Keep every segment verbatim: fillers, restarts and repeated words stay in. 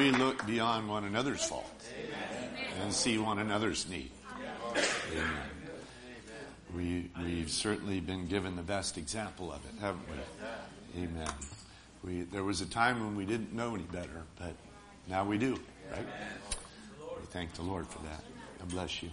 we look beyond one another's fault and see one another's need. Amen. We, we've certainly been given the best example of it, haven't we? Amen. We, there was a time when we didn't know any better, but now we do, right? We thank the Lord for that. God bless you.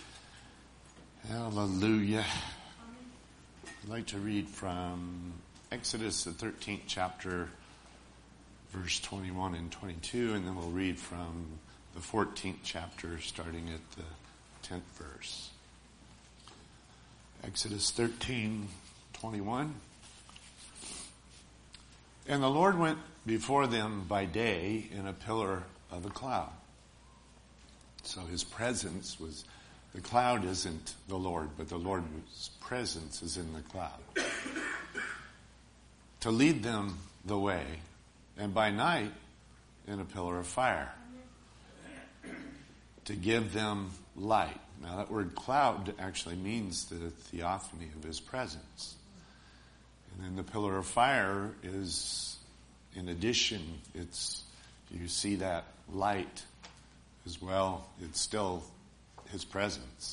Hallelujah. I'd like to read from Exodus, the thirteenth chapter, verse twenty-one and twenty-two, and then we'll read from the fourteenth chapter, starting at the tenth verse. Exodus thirteen, twenty-one. And the Lord went before them by day in a pillar of a cloud. So his presence was, the cloud isn't the Lord, but the Lord's presence is in the cloud. To lead them the way, and by night in a pillar of fire. To give them light. Now that word cloud actually means the theophany of his presence. And then the pillar of fire is, in addition, it's, you see that light as well. It's still his presence.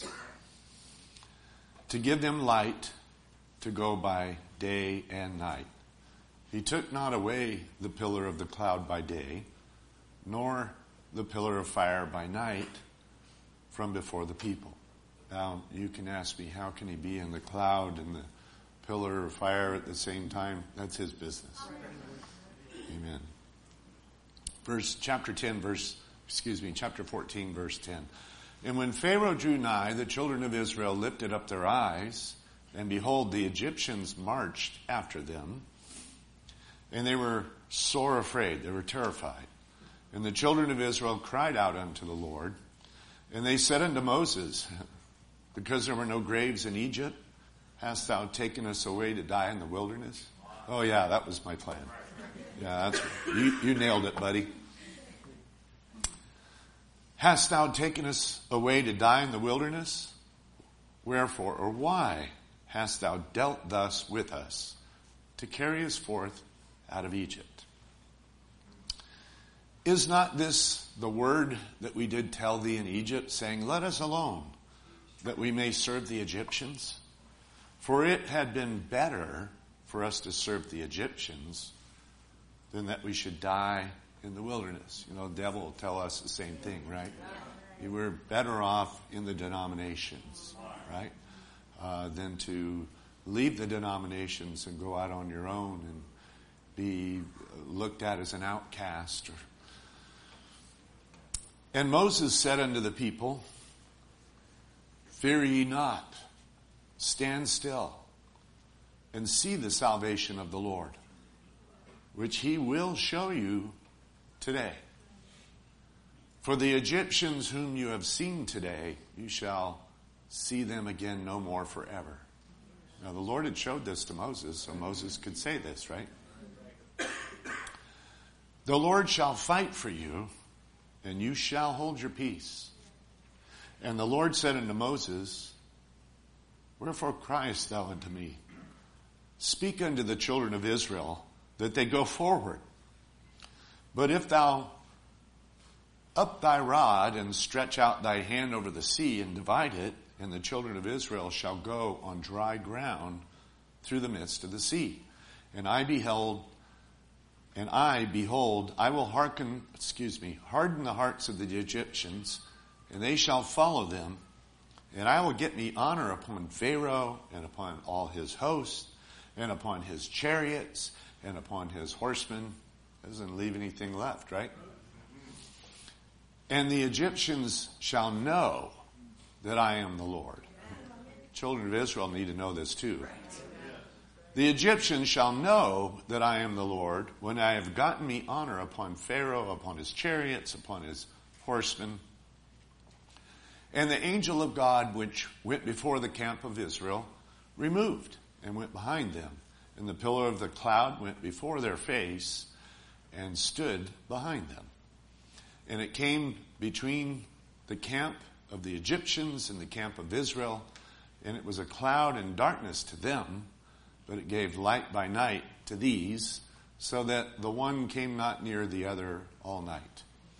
To give them light to go by day and night. He took not away the pillar of the cloud by day, nor the pillar of fire by night from before the people. Now, you can ask me, how can he be in the cloud and the pillar of fire at the same time? That's his business. Amen. Verse, chapter ten, verse, excuse me, chapter fourteen, verse ten. And when Pharaoh drew nigh, the children of Israel lifted up their eyes, and behold, the Egyptians marched after them, and they were sore afraid, they were terrified. And the children of Israel cried out unto the Lord, and they said unto Moses, because there were no graves in Egypt, hast thou taken us away to die in the wilderness? Oh yeah, that was my plan. Yeah, that's you, you nailed it, buddy. Hast thou taken us away to die in the wilderness? Wherefore, or why hast thou dealt thus with us, to carry us forth out of Egypt? Is not this the word that we did tell thee in Egypt, saying, let us alone, that we may serve the Egyptians? For it had been better for us to serve the Egyptians than that we should die in the wilderness. You know, the devil will tell us the same thing, right? You were better off in the denominations, right? Uh, than to leave the denominations and go out on your own and be looked at as an outcast. Or... And Moses said unto the people, fear ye not, stand still, and see the salvation of the Lord, which he will show you today. For the Egyptians whom you have seen today, you shall see them again no more forever. Now the Lord had showed this to Moses, so Moses could say this, right? The Lord shall fight for you, and you shall hold your peace. And the Lord said unto Moses, wherefore criest thou unto me? Speak unto the children of Israel, that they go forward. But if thou up thy rod and stretch out thy hand over the sea and divide it, and the children of Israel shall go on dry ground through the midst of the sea. And I beheld, and I, behold, I will hearken, excuse me, harden the hearts of the Egyptians, and they shall follow them. And I will get me honor upon Pharaoh, and upon all his hosts, and upon his chariots, and upon his horsemen. Doesn't leave anything left, right? And the Egyptians shall know that I am the Lord. Children of Israel need to know this too. The Egyptians shall know that I am the Lord when I have gotten me honor upon Pharaoh, upon his chariots, upon his horsemen. And the angel of God, which went before the camp of Israel, removed and went behind them. And the pillar of the cloud went before their face and stood behind them. And it came between the camp of the Egyptians and the camp of Israel, and it was a cloud and darkness to them, but it gave light by night to these, so that the one came not near the other all night.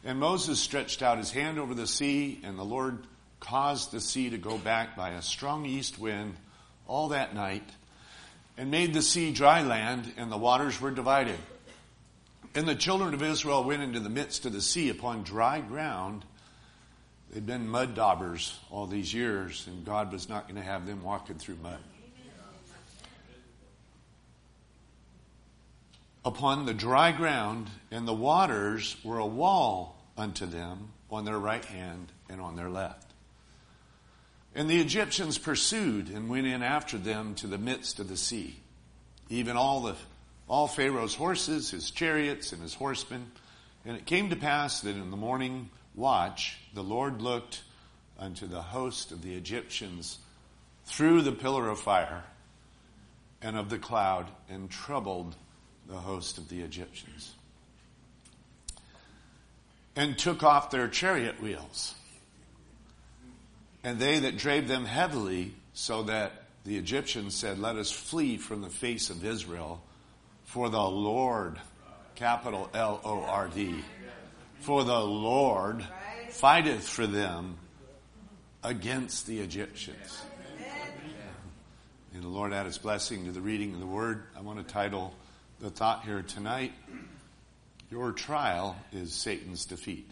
And Moses stretched out his hand over the sea, and the Lord caused the sea to go back by a strong east wind all that night, and made the sea dry land, and the waters were divided. And the children of Israel went into the midst of the sea upon dry ground. They'd been mud daubers all these years, and God was not going to have them walking through mud. Upon the dry ground, and the waters were a wall unto them on their right hand and on their left. And the Egyptians pursued and went in after them to the midst of the sea, even all the all Pharaoh's horses, his chariots, and his horsemen. And it came to pass that in the morning watch the Lord looked unto the host of the Egyptians through the pillar of fire and of the cloud, and troubled the host of the Egyptians, and took off their chariot wheels. And they that drave them heavily, so that the Egyptians said, let us flee from the face of Israel, for the Lord, capital L O R D, for the Lord fighteth for them against the Egyptians. May the Lord add his blessing to the reading of the word. I want to title the thought here tonight, your trial is Satan's defeat.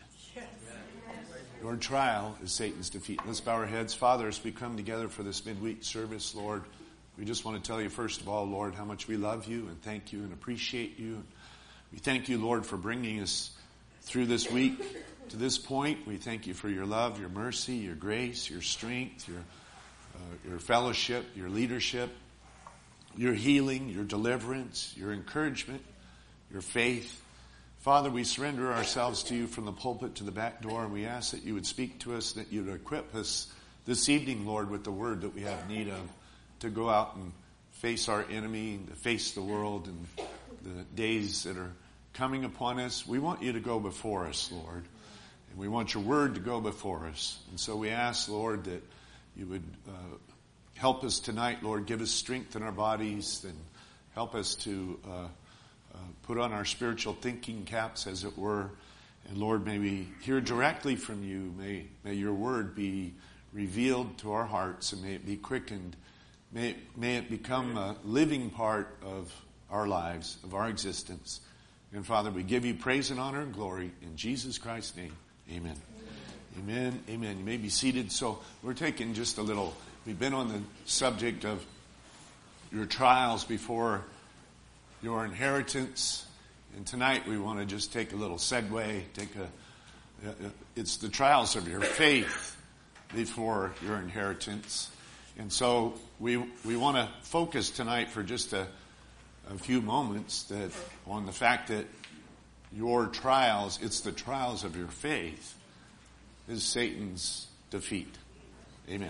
Your trial is Satan's defeat. Let's bow our heads. Father, as we come together for this midweek service, Lord, we just want to tell you, first of all, Lord, how much we love you and thank you and appreciate you. We thank you, Lord, for bringing us through this week to this point. We thank you for your love, your mercy, your grace, your strength, your, uh, your fellowship, your leadership, your healing, your deliverance, your encouragement, your faith. Father, we surrender ourselves to you from the pulpit to the back door. We ask that you would speak to us, that you would equip us this evening, Lord, with the word that we have need of to go out and face our enemy, to face the world and the days that are coming upon us. We want you to go before us, Lord, and we want your word to go before us. And so we ask, Lord, that you would uh, help us tonight, Lord. Give us strength in our bodies and help us to uh, uh, put on our spiritual thinking caps, as it were. And Lord, may we hear directly from you. May, may your word be revealed to our hearts, and may it be quickened. May it, may it become a living part of our lives, of our existence. And Father, we give you praise and honor and glory in Jesus Christ's name. Amen. Amen. Amen. Amen. You may be seated. So we're taking just a little, we've been on the subject of your trials before your inheritance. And tonight we want to just take a little segue, take a, uh, it's the trials of your faith before your inheritance. And so we we want to focus tonight for just a, a few moments that on the fact that your trials, it's the trials of your faith, is Satan's defeat. Amen.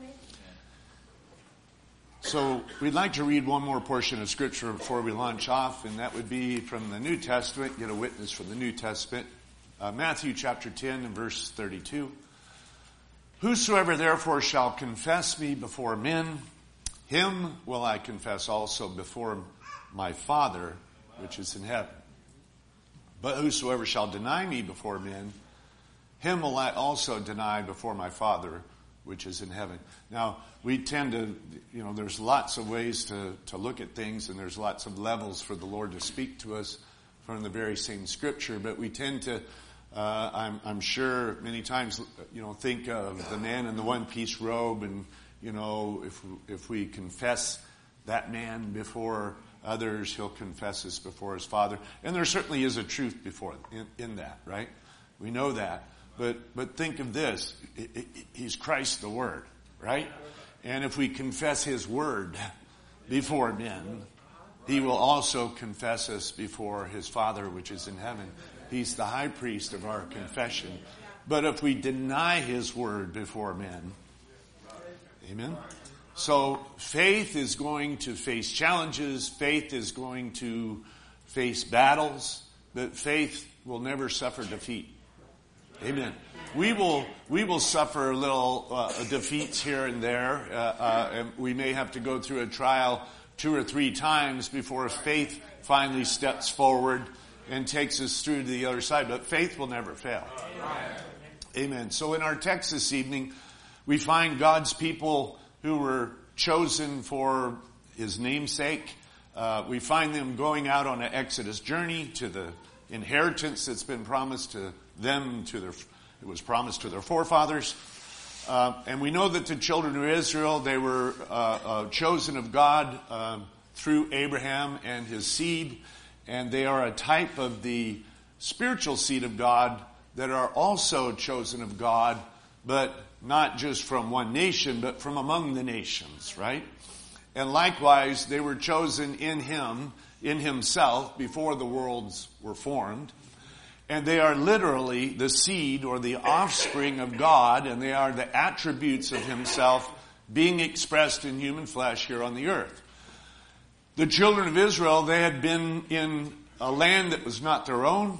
So we'd like to read one more portion of Scripture before we launch off, and that would be from the New Testament. Get a witness from the New Testament. Uh, Matthew chapter ten and verse thirty-two. Whosoever therefore shall confess me before men, him will I confess also before my Father which is in heaven. But whosoever shall deny me before men, him will I also deny before my Father which is in heaven. Now, we tend to, you know, there's lots of ways to, to look at things, and there's lots of levels for the Lord to speak to us from the very same Scripture, but we tend to, uh, I'm, I'm sure many times, you know, think of the man in the one-piece robe, and, you know, if, if we confess that man before others, he'll confess us before his Father. And there certainly is a truth before in, in that, right? We know that. But but think of this. It, it, he's Christ the Word, right? And if we confess his word before men, he will also confess us before his Father which is in heaven. He's the high priest of our confession. But if we deny his word before men, amen? So faith is going to face challenges. Faith is going to face battles. But faith will never suffer defeat. Amen. We will we will suffer little uh, defeats here and there. Uh, uh, and we may have to go through a trial two or three times before faith finally steps forward and takes us through to the other side. But faith will never fail. Amen. Amen. So in our text this evening, we find God's people who were chosen for his namesake. Uh, we find them going out on an Exodus journey to the inheritance that's been promised to them, to their, it was promised to their forefathers. Uh, and we know that the children of Israel, they were uh, uh, chosen of God uh, through Abraham and his seed. And they are a type of the spiritual seed of God that are also chosen of God, but not just from one nation, but from among the nations, right? And likewise, they were chosen in him, in himself, before the worlds were formed. And they are literally the seed or the offspring of God, and they are the attributes of himself being expressed in human flesh here on the earth. The children of Israel, they had been in a land that was not their own,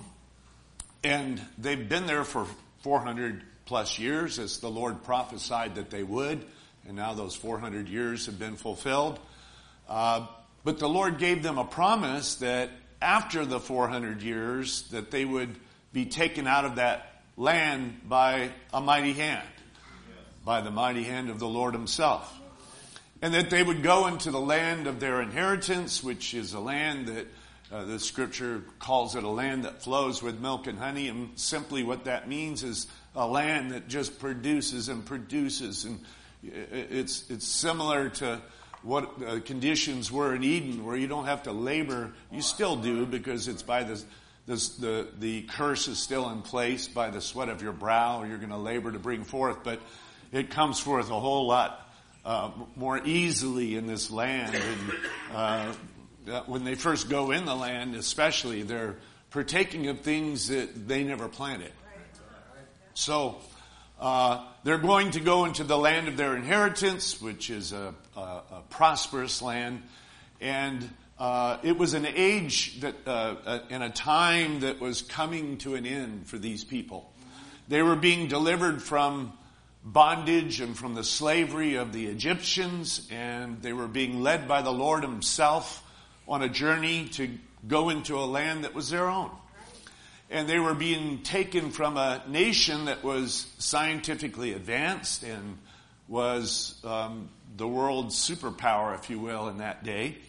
and they've been there for four hundred plus years, as the Lord prophesied that they would, and now those four hundred years have been fulfilled. Uh, but the Lord gave them a promise that after the four hundred years, that they would be taken out of that land by a mighty hand, by the mighty hand of the Lord himself. And that they would go into the land of their inheritance, which is a land that uh, the scripture calls it a land that flows with milk and honey. And simply what that means is a land that just produces and produces. And it's, it's similar to what uh, conditions were in Eden, where you don't have to labor. You still do, because it's by the, the, the, the curse is still in place. By the sweat of your brow, you're going to labor to bring forth. But it comes forth a whole lot Uh, more easily in this land. And uh, when they first go in the land, especially, they're partaking of things that they never planted. So uh, they're going to go into the land of their inheritance, which is a, a, a prosperous land. And uh, it was an age that, uh, in a time that was coming to an end for these people. They were being delivered from bondage and from the slavery of the Egyptians, and they were being led by the Lord himself on a journey to go into a land that was their own. And they were being taken from a nation that was scientifically advanced and was um, the world's superpower, if you will, in that day.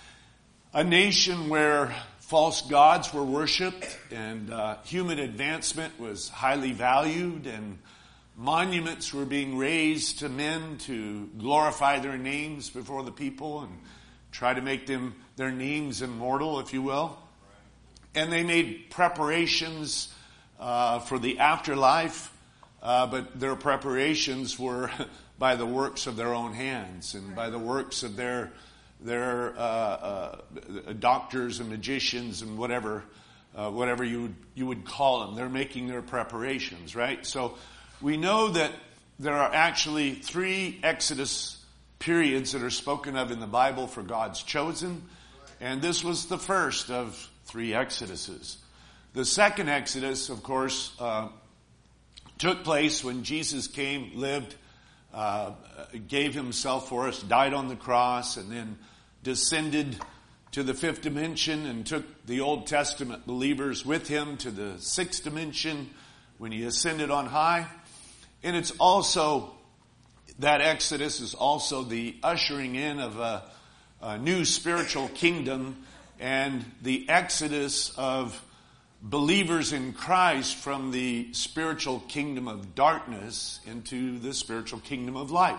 A nation where false gods were worshipped, and uh, human advancement was highly valued, and monuments were being raised to men to glorify their names before the people and try to make them their names immortal, if you will. And they made preparations uh, for the afterlife, uh, but their preparations were by the works of their own hands and by the works of their their uh, uh, doctors and magicians and whatever uh, whatever you would, you would call them. They're making their preparations, right? So we know that there are actually three Exodus periods that are spoken of in the Bible for God's chosen. And this was the first of three Exoduses. The second Exodus, of course, uh, took place when Jesus came, lived, uh, gave himself for us, died on the cross, and then descended to the fifth dimension and took the Old Testament believers with him to the sixth dimension when he ascended on high. And it's also, that Exodus is also the ushering in of a, a new spiritual kingdom and the exodus of believers in Christ from the spiritual kingdom of darkness into the spiritual kingdom of light.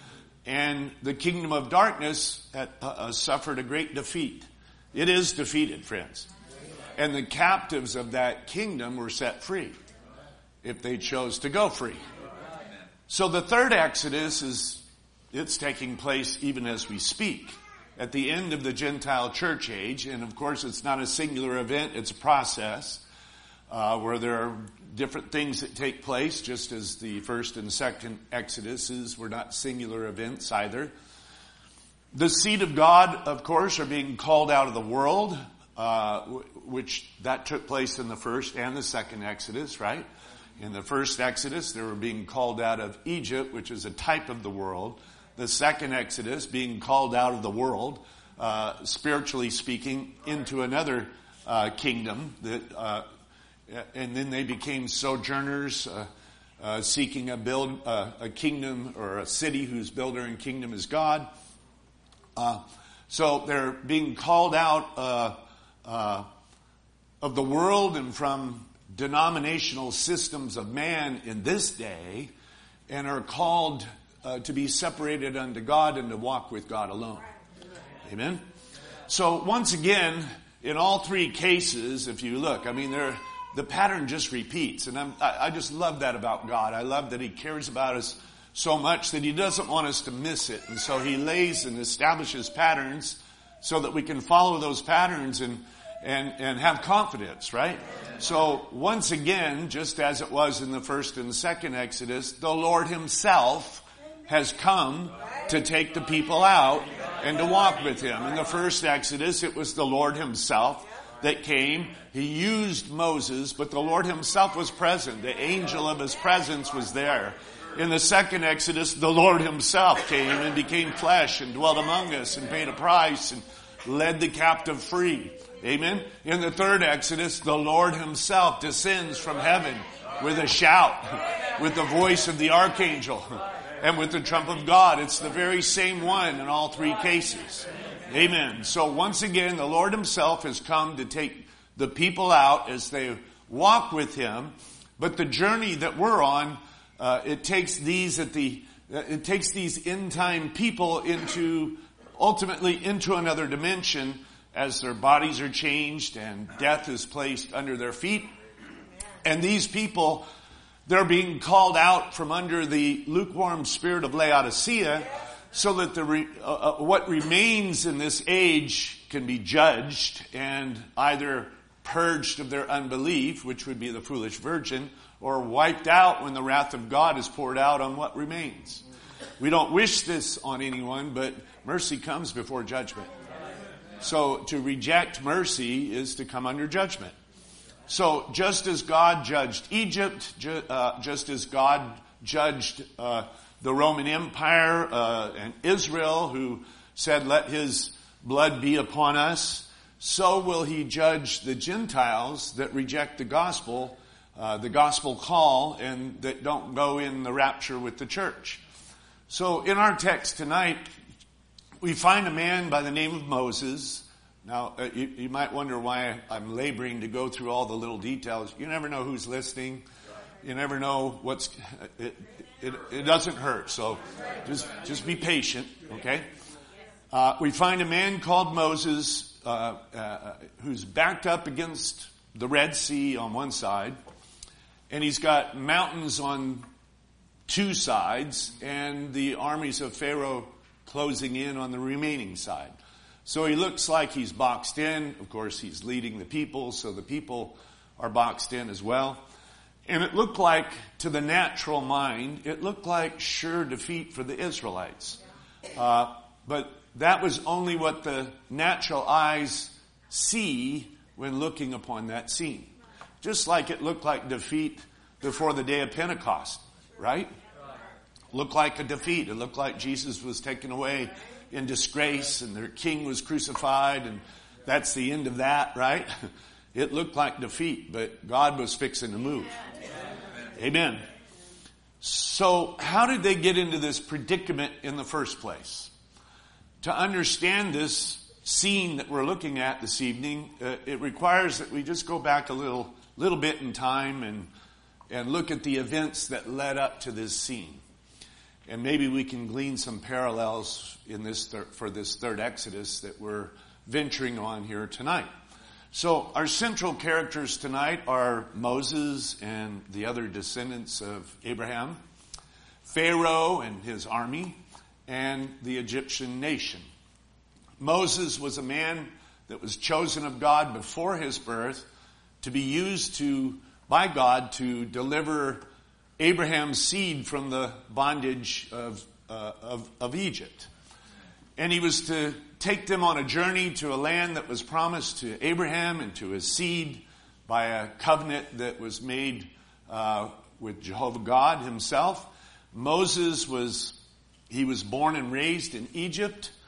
And the kingdom of darkness had, uh, suffered a great defeat. It is defeated, friends. And the captives of that kingdom were set free if they chose to go free. So the third Exodus is, it's taking place even as we speak, at the end of the Gentile church age. And of course, it's not a singular event, it's a process, uh, where there are different things that take place, just as the first and second Exoduses were not singular events either. The seed of God, of course, are being called out of the world, uh, which that took place in the first and the second Exodus, right? In the first Exodus, they were being called out of Egypt, which is a type of the world. The second Exodus, being called out of the world, uh, spiritually speaking, into another uh, kingdom, that, uh, and then they became sojourners, uh, uh, seeking a build uh, a kingdom or a city whose builder and kingdom is God. Uh, so they're being called out uh, uh, of the world and from denominational systems of man in this day, and are called uh, to be separated unto God and to walk with God alone. Amen? So once again, in all three cases, if you look, I mean, they're, the pattern just repeats. And I'm, I, I just love that about God. I love that He cares about us so much that He doesn't want us to miss it. And so He lays and establishes patterns so that we can follow those patterns and, and, and have confidence, right? So once again, just as it was in the first and the second Exodus, the Lord Himself has come to take the people out and to walk with Him. In the first Exodus, it was the Lord Himself that came. He used Moses, but the Lord Himself was present. The angel of His presence was there. In the second Exodus, the Lord Himself came and became flesh and dwelt among us and paid a price and led the captive free. Amen. In the third Exodus, the Lord Himself descends from heaven with a shout, with the voice of the archangel, and with the trump of God. It's the very same one in all three cases. Amen. So once again, the Lord Himself has come to take the people out as they walk with Him. But the journey that we're on, uh, it takes these at the, uh, it takes these end time people into, ultimately into another dimension as their bodies are changed and death is placed under their feet. And these people, they're being called out from under the lukewarm spirit of Laodicea so that the re, uh, uh, what remains in this age can be judged and either purged of their unbelief, which would be the foolish virgin, or wiped out when the wrath of God is poured out on what remains. We don't wish this on anyone, but mercy comes before judgment. So to reject mercy is to come under judgment. So just as God judged Egypt, ju- uh, just as God judged uh, the Roman Empire uh, and Israel, who said, let His blood be upon us, so will He judge the Gentiles that reject the gospel, uh, the gospel call, and that don't go in the rapture with the church. So in our text tonight, we find a man by the name of Moses. Now, uh, you, you might wonder why I'm laboring to go through all the little details. You never know who's listening. You never know what's, it, it, it doesn't hurt. So just, just be patient, okay? Uh, we find a man called Moses, uh, uh, who's backed up against the Red Sea on one side, and he's got mountains on two sides, and the armies of Pharaoh closing in on the remaining side. So he looks like he's boxed in. Of course, he's leading the people, so the people are boxed in as well. And it looked like, to the natural mind, it looked like sure defeat for the Israelites. Uh, but that was only what the natural eyes see when looking upon that scene. Just like it looked like defeat before the day of Pentecost, right? Looked like a defeat. It looked like Jesus was taken away in disgrace and their king was crucified, and that's the end of that, right? It looked like defeat, but God was fixing to move. Amen. So how did they get into this predicament in the first place? To understand this scene that we're looking at this evening, uh, it requires that we just go back a little little bit in time and and look at the events that led up to this scene. And maybe we can glean some parallels in this thir- for this third Exodus that we're venturing on here tonight. So our central characters tonight are Moses and the other descendants of Abraham, Pharaoh and his army, and the Egyptian nation. Moses was a man that was chosen of God before his birth to be used to by God to deliver Abraham's seed from the bondage of, uh, of, of Egypt. And he was to take them on a journey to a land that was promised to Abraham and to his seed by a covenant that was made uh, with Jehovah God Himself. Moses was, he was born and raised in Egypt.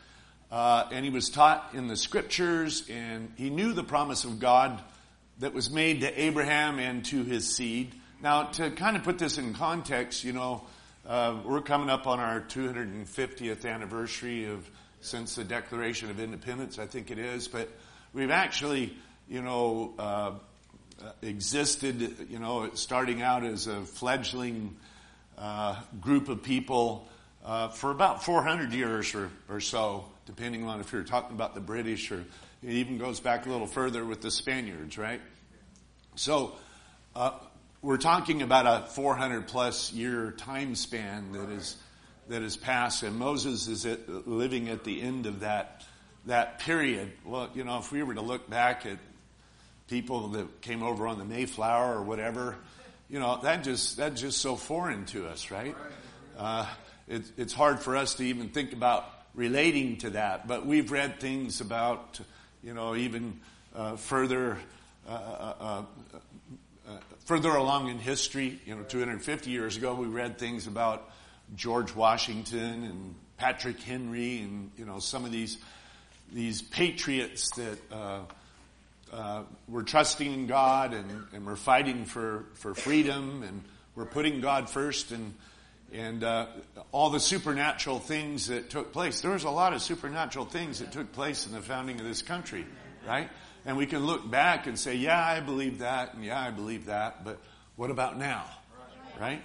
uh, and he was taught in the scriptures, and he knew the promise of God that was made to Abraham and to his seed. Now, to kind of put this in context, you know, uh, we're coming up on our two hundred fiftieth anniversary of since the Declaration of Independence, I think it is, but we've actually, you know, uh, existed, you know, starting out as a fledgling uh, group of people uh, for about four hundred years or, or so, depending on if you're talking about the British, or it even goes back a little further with the Spaniards, right? So uh, we're talking about a four hundred plus year time span that is that is passed, and Moses is at, living at the end of that that period. Well, you know, if we were to look back at people that came over on the Mayflower or whatever, you know, that just that's just so foreign to us, right? Uh, it, it's hard for us to even think about relating to that. But we've read things about, you know, even uh, further uh, uh, uh, uh, further along in history. You know, two hundred fifty years ago, we read things about George Washington and Patrick Henry, and you know, some of these these patriots that uh, uh, were trusting in God and, and were fighting for, for freedom, and were putting God first, and and uh, all the supernatural things that took place. There was a lot of supernatural things that took place in the founding of this country, right? And we can look back and say, yeah, I believe that, and yeah, I believe that, but what about now, right?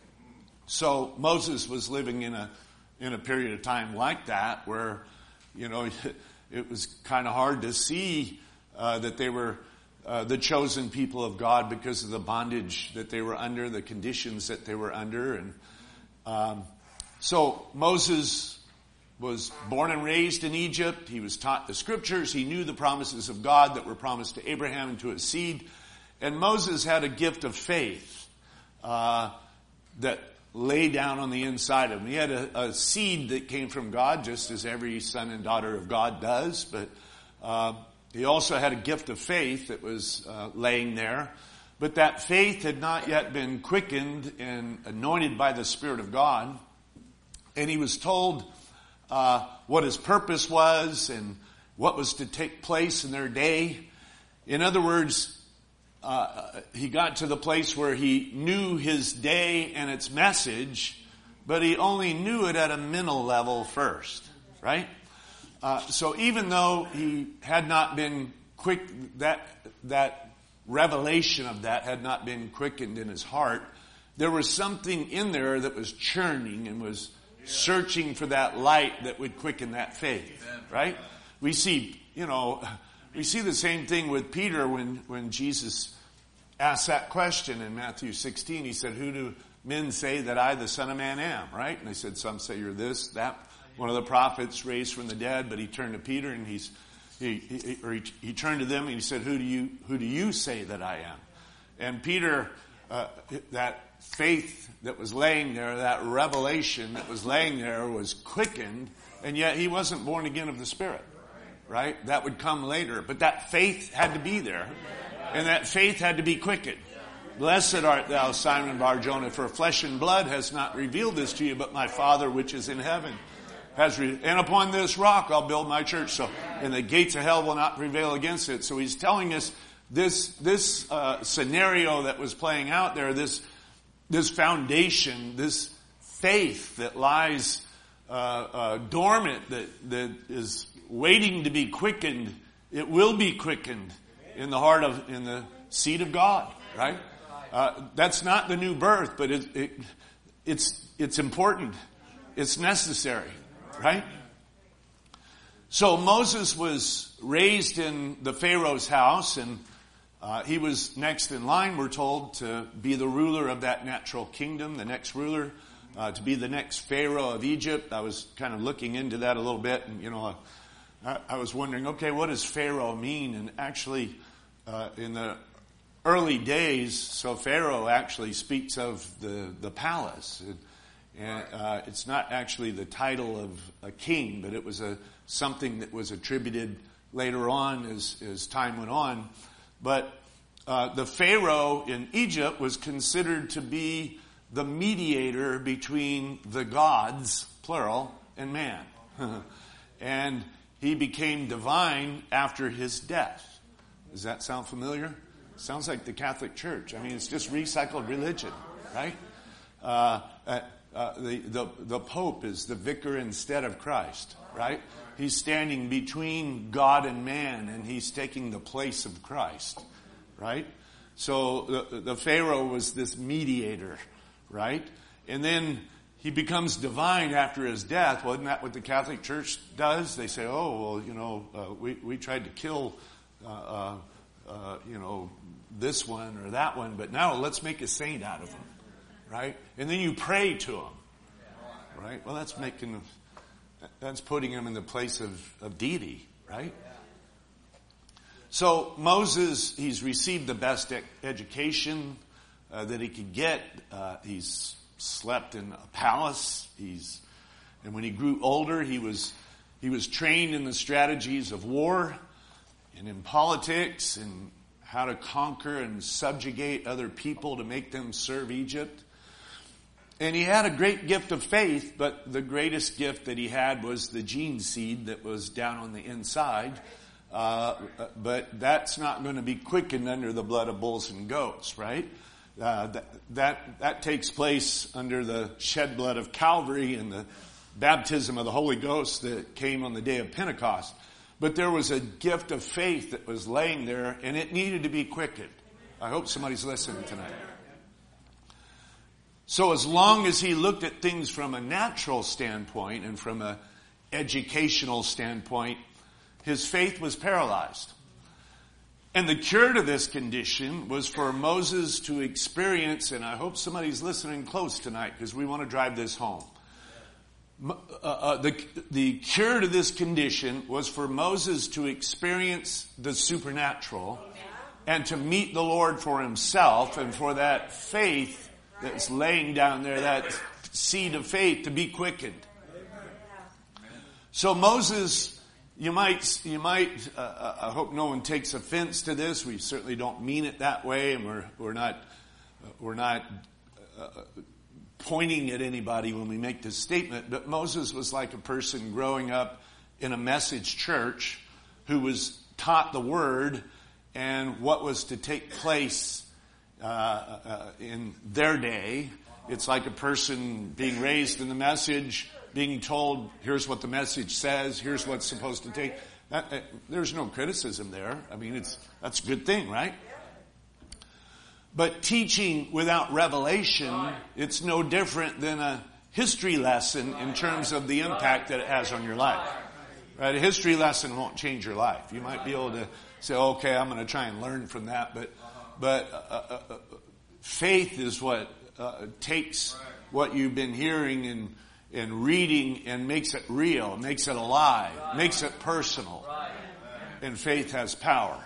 So Moses was living in a in a period of time like that, where, you know, it was kind of hard to see uh, that they were uh, the chosen people of God because of the bondage that they were under, the conditions that they were under. And um, so Moses was born and raised in Egypt. He was taught the scriptures. He knew the promises of God that were promised to Abraham and to his seed. And Moses had a gift of faith uh, that lay down on the inside of him. He had a, a seed that came from God, just as every son and daughter of God does. But uh, he also had a gift of faith that was uh, laying there. But that faith had not yet been quickened and anointed by the Spirit of God. And he was told uh, what his purpose was and what was to take place in their day. In other words, Uh, he got to the place where he knew his day and its message, but he only knew it at a mental level first, right? Uh, so even though he had not been quick, that that revelation of that had not been quickened in his heart, there was something in there that was churning and was searching for that light that would quicken that faith, right? We see, you know, we see the same thing with Peter when, when Jesus asked that question in Matthew sixteen. He said, who do men say that I, the Son of Man, am? Right? And they said, some say you're this, that, one of the prophets raised from the dead. But he turned to Peter and he's, he, he, or he, he turned to them and he said, who do you, who do you say that I am? And Peter, uh, that faith that was laying there, that revelation that was laying there was quickened, and yet he wasn't born again of the Spirit, right? That would come later. But that faith had to be there. And that faith had to be quickened. Blessed art thou, Simon Bar-Jonah, for flesh and blood has not revealed this to you, but my Father which is in heaven has re- and upon this rock I'll build my church. So, and the gates of hell will not prevail against it. So he's telling us this this uh, scenario that was playing out there, this this foundation, this faith that lies uh, uh, dormant, that that is waiting to be quickened. It will be quickened in the heart of, in the seed of God, right? Uh, that's not the new birth, but it, it, it's it's important. It's necessary, right? So Moses was raised in the Pharaoh's house, and uh, he was next in line, we're told, to be the ruler of that natural kingdom, the next ruler, uh, to be the next Pharaoh of Egypt. I was kind of looking into that a little bit, and you know, I, I was wondering, okay, what does Pharaoh mean? And actually, Uh, in the early days, so Pharaoh actually speaks of the, the palace. It, and, uh, it's not actually the title of a king, but it was a something that was attributed later on as, as time went on. But uh, the Pharaoh in Egypt was considered to be the mediator between the gods, plural, and man. and he became divine after his death. Does that sound familiar? Sounds like the Catholic Church. I mean, it's just recycled religion, right? Uh, uh, uh, the, the, the Pope is the vicar instead of Christ, right? He's standing between God and man, and he's taking the place of Christ, right? So the, the Pharaoh was this mediator, right? And then he becomes divine after his death. Well, isn't that what the Catholic Church does? They say, oh, well, you know, uh, we, we tried to kill, uh, uh, uh, you know, this one or that one, but now let's make a saint out of him, right? And then you pray to him, right? Well, that's making, that's putting him in the place of, of deity, right? So Moses, he's received the best e- education uh, that he could get. Uh, he's slept in a palace. He's, and when he grew older, he was he was trained in the strategies of war and in politics and how to conquer and subjugate other people to make them serve Egypt. And he had a great gift of faith, but the greatest gift that he had was the gene seed that was down on the inside. Uh, but that's not going to be quickened under the blood of bulls and goats, right? Uh, that, that that takes place under the shed blood of Calvary and the baptism of the Holy Ghost that came on the day of Pentecost. But there was a gift of faith that was laying there, and it needed to be quickened. I hope somebody's listening tonight. So as long as he looked at things from a natural standpoint and from an educational standpoint, his faith was paralyzed. And the cure to this condition was for Moses to experience, and I hope somebody's listening close tonight because we want to drive this home. Uh, uh, the, the cure to this condition was for Moses to experience the supernatural and to meet the Lord for himself, and for that faith that's laying down there, that seed of faith, to be quickened. So Moses... You might, you might, uh, I hope no one takes offense to this. We certainly don't mean it that way, and we're, we're not, uh, we're not uh, pointing at anybody when we make this statement. But Moses was like a person growing up in a message church who was taught the word and what was to take place uh, uh, in their day. It's like a person being raised in the message, being told, here's what the message says, here's what's supposed to take. That, uh, there's no criticism there. I mean, it's that's a good thing, right? But teaching without revelation, it's no different than a history lesson in terms of the impact that it has on your life. Right? A history lesson won't change your life. You might be able to say, okay, I'm going to try and learn from that, but but uh, uh, uh, faith is what uh, takes what you've been hearing and and reading and makes it real, makes it alive, makes it personal. And faith has power.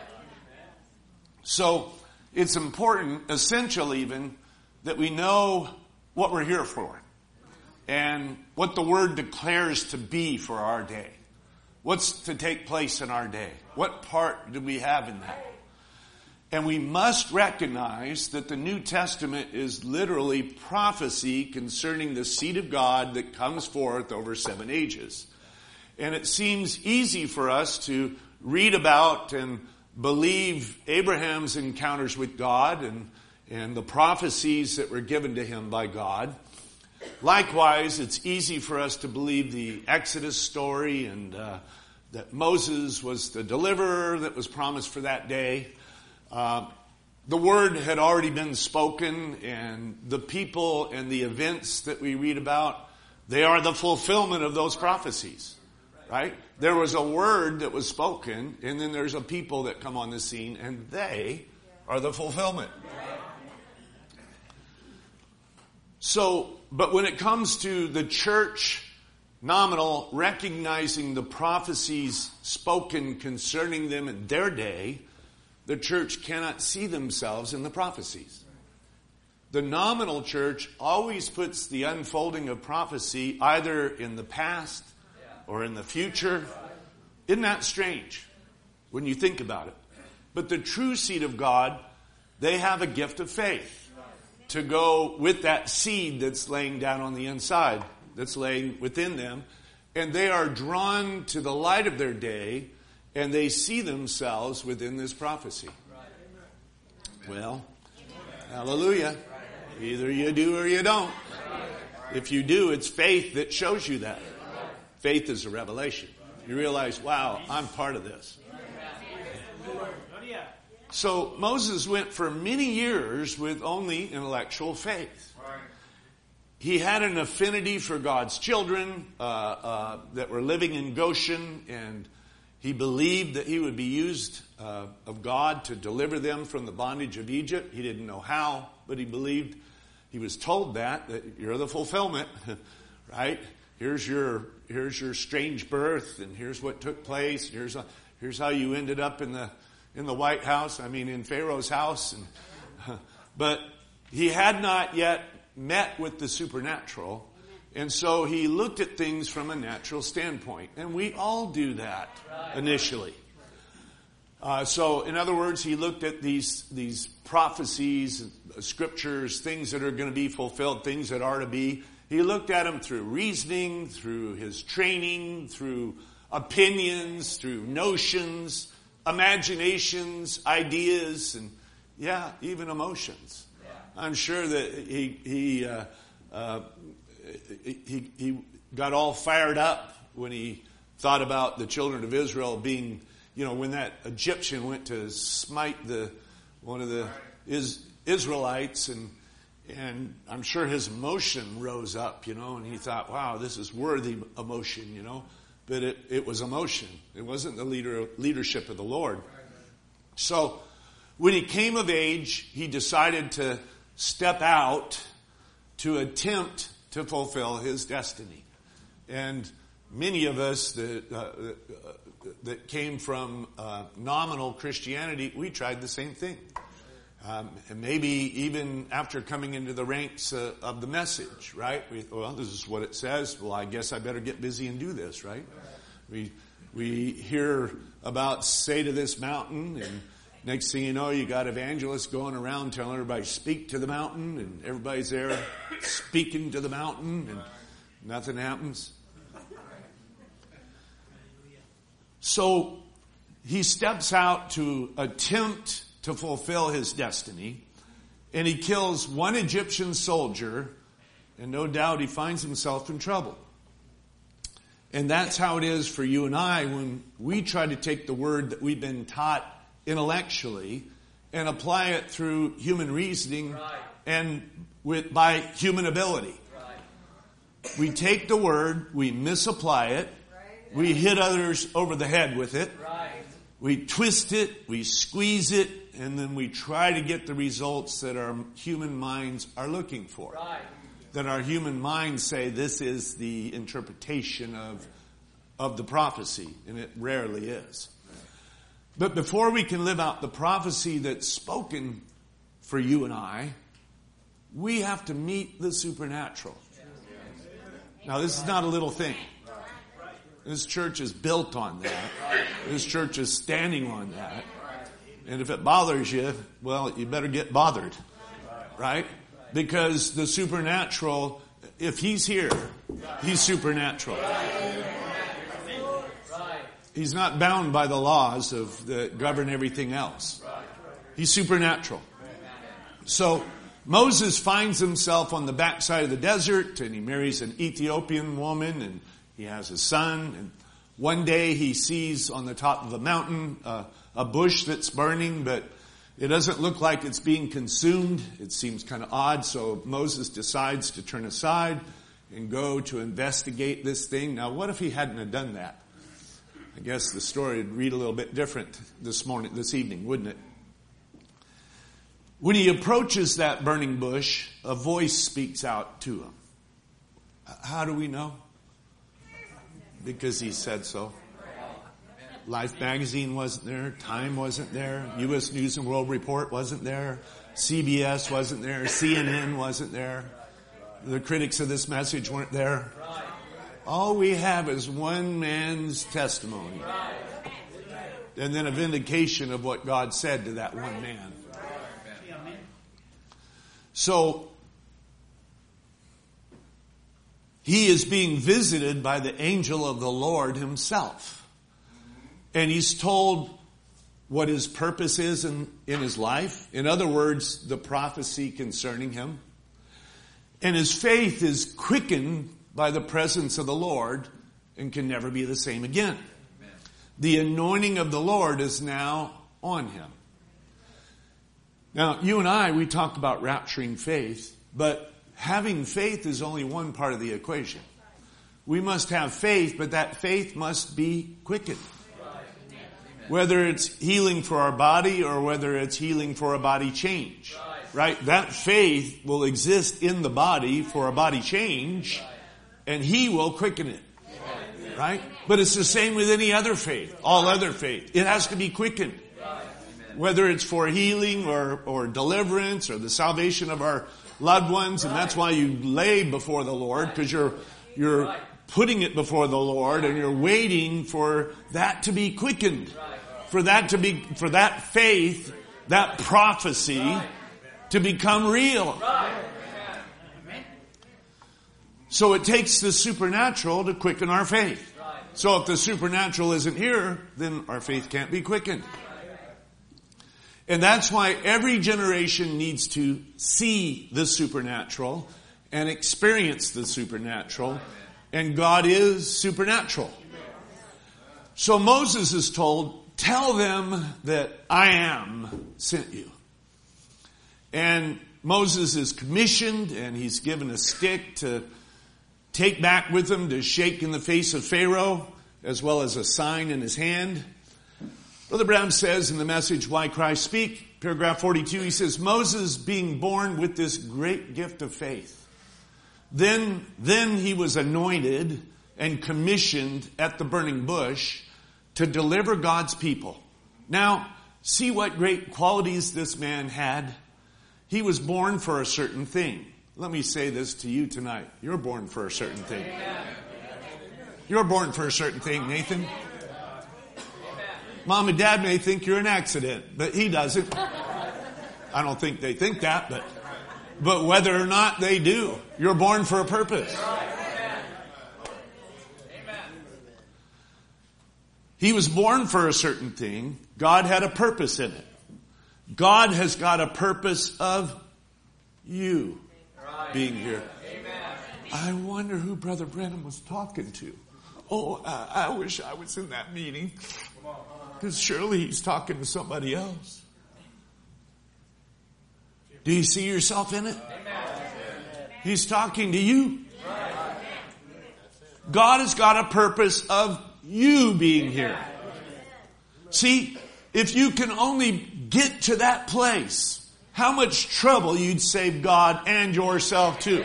So it's important, essential even, that we know what we're here for and what the Word declares to be for our day. What's to take place in our day? What part do we have in that? And we must recognize that the New Testament is literally prophecy concerning the seed of God that comes forth over seven ages. And it seems easy for us to read about and believe Abraham's encounters with God and, and the prophecies that were given to him by God. Likewise, it's easy for us to believe the Exodus story and uh, that Moses was the deliverer that was promised for that day. Uh, the word had already been spoken, and the people and the events that we read about, they are the fulfillment of those prophecies, right? There was a word that was spoken, and then there's a people that come on the scene, and they are the fulfillment. So, but when it comes to the church nominal recognizing the prophecies spoken concerning them in their day, the church cannot see themselves in the prophecies. The nominal church always puts the unfolding of prophecy either in the past or in the future. Isn't that strange when you think about it? But the true seed of God, they have a gift of faith to go with that seed that's laying down on the inside, that's laying within them, and they are drawn to the light of their day, and they see themselves within this prophecy. Well, hallelujah. Either you do or you don't. If you do, it's faith that shows you that. Faith is a revelation. You realize, wow, I'm part of this. So Moses went for many years with only intellectual faith. He had an affinity for God's children uh, uh, that were living in Goshen, and he believed that he would be used uh, of God to deliver them from the bondage of Egypt. He didn't know how, but he believed. He was told that, that you're the fulfillment, right? Here's your here's your strange birth, and here's what took place. Here's a, here's how you ended up in the in the White House. I mean, in Pharaoh's house. And, but he had not yet met with the supernatural, and so he looked at things from a natural standpoint. And we all do that initially. Uh, so, in other words, he looked at these these prophecies, scriptures, things that are going to be fulfilled, things that are to be. He looked at them through reasoning, through his training, through opinions, through notions, imaginations, ideas, and yeah, even emotions. I'm sure that he he uh, uh, he he got all fired up when he thought about the children of Israel being, you know, when that Egyptian went to smite the one of the is, Israelites, and and I'm sure his emotion rose up, you know, and he thought, wow, this is worthy emotion, you know, but it, it was emotion. It wasn't the leader leadership of the Lord. So when he came of age, he decided to step out to attempt to fulfill his destiny. And many of us that, uh, that came from uh, nominal Christianity, we tried the same thing. Um, and maybe even after coming into the ranks uh, of the message, right? We, well, this is what it says. Well, I guess I better get busy and do this, right? We we hear about say to this mountain, and next thing you know, you got evangelists going around telling everybody speak to the mountain, and everybody's there speaking to the mountain, and nothing happens. So he steps out to attempt to fulfill his destiny, and he kills one Egyptian soldier, and no doubt he finds himself in trouble. And that's how it is for you and I when we try to take the word that we've been taught intellectually and apply it through human reasoning right. and with by human ability. Right. We take the word, we misapply it, right. we hit others over the head with it, right. we twist it, we squeeze it, and then we try to get the results that our human minds are looking for. Right. That our human minds say this is the interpretation of, of the prophecy, and it rarely is. But before we can live out the prophecy that's spoken for you and I, we have to meet the supernatural. Now, this is not a little thing. This church is built on that. This church is standing on that. And if it bothers you, well, you better get bothered, right? Because the supernatural, if he's here, he's supernatural. He's not bound by the laws of that govern everything else. He's supernatural. So Moses finds himself on the backside of the desert, and he marries an Ethiopian woman, and he has a son. And one day he sees on the top of a mountain uh, a bush that's burning, but it doesn't look like it's being consumed. It seems kind of odd, so Moses decides to turn aside and go to investigate this thing. Now, what if he hadn't have done that? I guess the story would read a little bit different this morning, this evening, wouldn't it? When he approaches that burning bush, a voice speaks out to him. How do we know? Because he said so. Life magazine wasn't there. Time wasn't there. U S News and World Report wasn't there. C B S wasn't there. C N N wasn't there. The critics of this message weren't there. All we have is one man's testimony. And then a vindication of what God said to that one man. So, he is being visited by the angel of the Lord himself. And he's told what his purpose is in, in his life. In other words, the prophecy concerning him. And his faith is quickened by the presence of the Lord and can never be the same again. Amen. The anointing of the Lord is now on him. Now, you and I, we talked about rapturing faith, but having faith is only one part of the equation. We must have faith, but that faith must be quickened. Whether it's healing for our body or whether it's healing for a body change. Right? That faith will exist in the body for a body change, and he will quicken it. Right? But it's the same with any other faith, all other faith. It has to be quickened. Whether it's for healing or, or deliverance or the salvation of our loved ones, and that's why you lay before the Lord, because you're, you're putting it before the Lord and you're waiting for that to be quickened. For that to be, for that faith, that prophecy to become real. So it takes the supernatural to quicken our faith. So if the supernatural isn't here, then our faith can't be quickened. And that's why every generation needs to see the supernatural and experience the supernatural. And God is supernatural. So Moses is told, tell them that I am sent you. And Moses is commissioned, and he's given a stick to take back with him to shake in the face of Pharaoh, as well as a sign in his hand. Brother Branham says in the message, Why Christ Speak, paragraph forty-two, he says, Moses being born with this great gift of faith. Then, then he was anointed and commissioned at the burning bush to deliver God's people. Now, see what great qualities this man had. He was born for a certain thing. Let me say this to you tonight. You're born for a certain thing. You're born for a certain thing, Nathan. Mom and Dad may think you're an accident, but he doesn't. I don't think they think that, but, but whether or not they do, you're born for a purpose. He was born for a certain thing. God had a purpose in it. God has got a purpose of you being here. I wonder who Brother Brennan was talking to. Oh, uh, I wish I was in that meeting. Because surely he's talking to somebody else. Do you see yourself in it? He's talking to you. God has got a purpose of you being here. See, if you can only get to that place, how much trouble you'd save God and yourself too.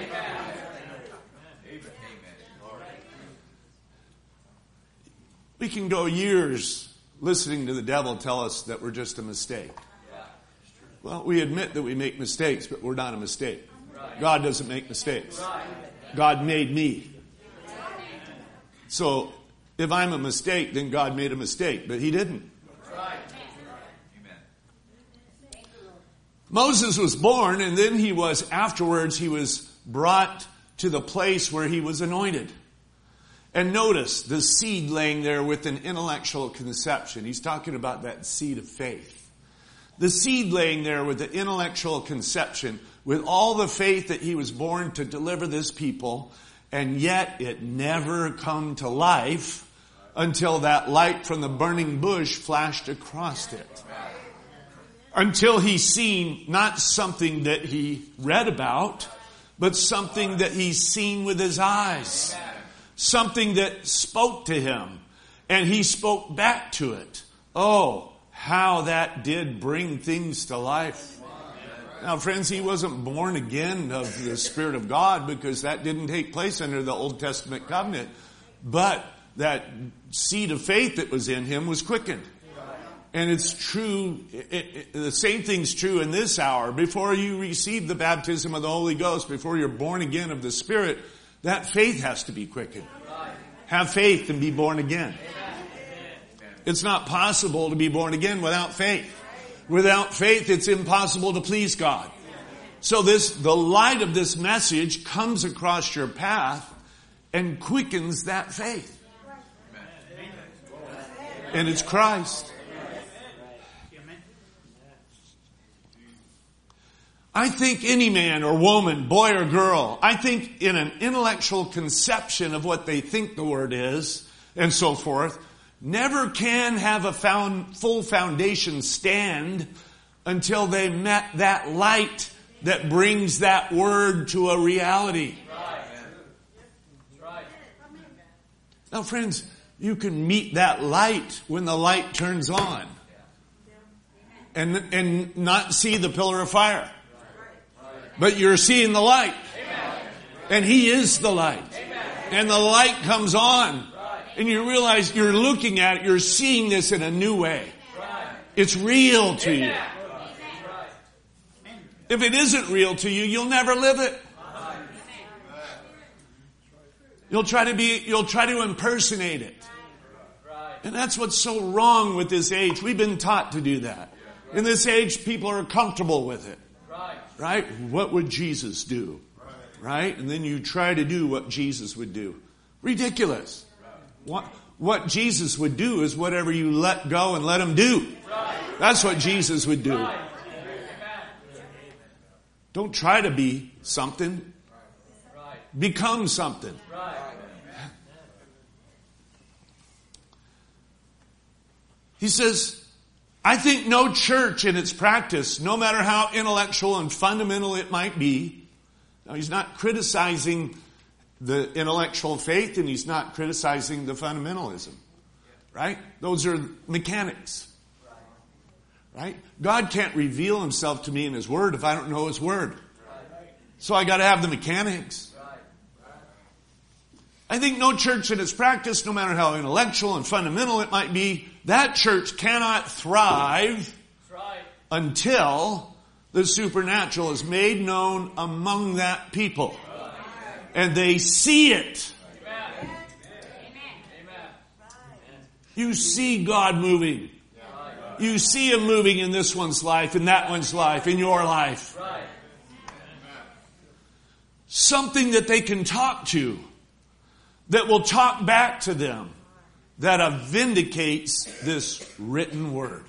We can go years listening to the devil tell us that we're just a mistake. Well, we admit that we make mistakes, but we're not a mistake. God doesn't make mistakes. God made me. So, if I'm a mistake, then God made a mistake, but he didn't. Moses was born, and then he was, afterwards, he was brought to the place where he was anointed. And notice the seed laying there with an intellectual conception. He's talking about that seed of faith. The seed laying there with the intellectual conception, with all the faith that he was born to deliver this people, and yet it never come to life until that light from the burning bush flashed across it. Until he's seen not something that he read about, but something that he's seen with his eyes. Something that spoke to him, and he spoke back to it. Oh, how that did bring things to life. Now, friends, he wasn't born again of the Spirit of God, because that didn't take place under the Old Testament covenant. But that seed of faith that was in him was quickened. And it's true, it, it, the same thing's true in this hour. Before you receive the baptism of the Holy Ghost, before you're born again of the Spirit, that faith has to be quickened. Have faith and be born again. It's not possible to be born again without faith. Without faith, it's impossible to please God. So this, the light of this message comes across your path, and quickens that faith. And it's Christ. I think any man or woman, boy or girl, I think in an intellectual conception of what they think the word is, and so forth, never can have a found, full foundation stand until they met that light that brings that word to a reality. Now, friends, you can meet that light when the light turns on and, and not see the pillar of fire. But you're seeing the light. And He is the light. And the light comes on. And you realize you're looking at it, you're seeing this in a new way. It's real to you. If it isn't real to you, you'll never live it. You'll try to be, you'll try to impersonate it. And that's what's so wrong with this age. We've been taught to do that. In this age, people are comfortable with it. Right? What would Jesus do? Right? And then you try to do what Jesus would do. Ridiculous. What, what Jesus would do is whatever you let go and let Him do. That's what Jesus would do. Don't try to be something. Become something. He says, I think no church in its practice, no matter how intellectual and fundamental it might be, now he's not criticizing the intellectual faith and he's not criticizing the fundamentalism, right? Those are mechanics, right? God can't reveal Himself to me in His Word if I don't know His Word. So I got to have the mechanics. I think no church in its practice, no matter how intellectual and fundamental it might be, that church cannot thrive until the supernatural is made known among that people. And they see it. You see God moving. You see Him moving in this one's life, in that one's life, in your life. Something that they can talk to, that will talk back to them, that vindicates this written word.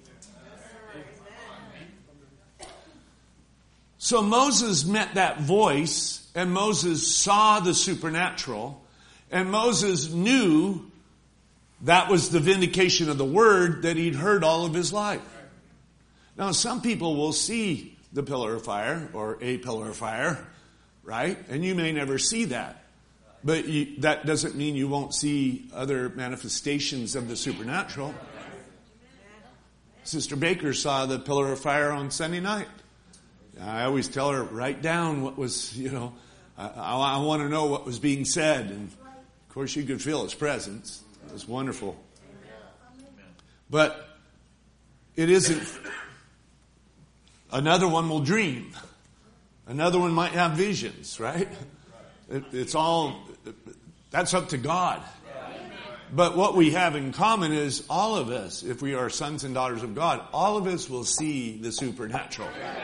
So Moses met that voice, and Moses saw the supernatural, and Moses knew that was the vindication of the word that he'd heard all of his life. Now, some people will see the pillar of fire, or a pillar of fire, right? And you may never see that. But you, that doesn't mean you won't see other manifestations of the supernatural. Sister Baker saw the pillar of fire on Sunday night. I always tell her, write down what was, you know, I, I, I want to know what was being said. And of course you could feel His presence. It was wonderful. But it isn't, another one will dream. Another one might have visions, right? It, it's all, that's up to God. But what we have in common is all of us, if we are sons and daughters of God, all of us will see the supernatural.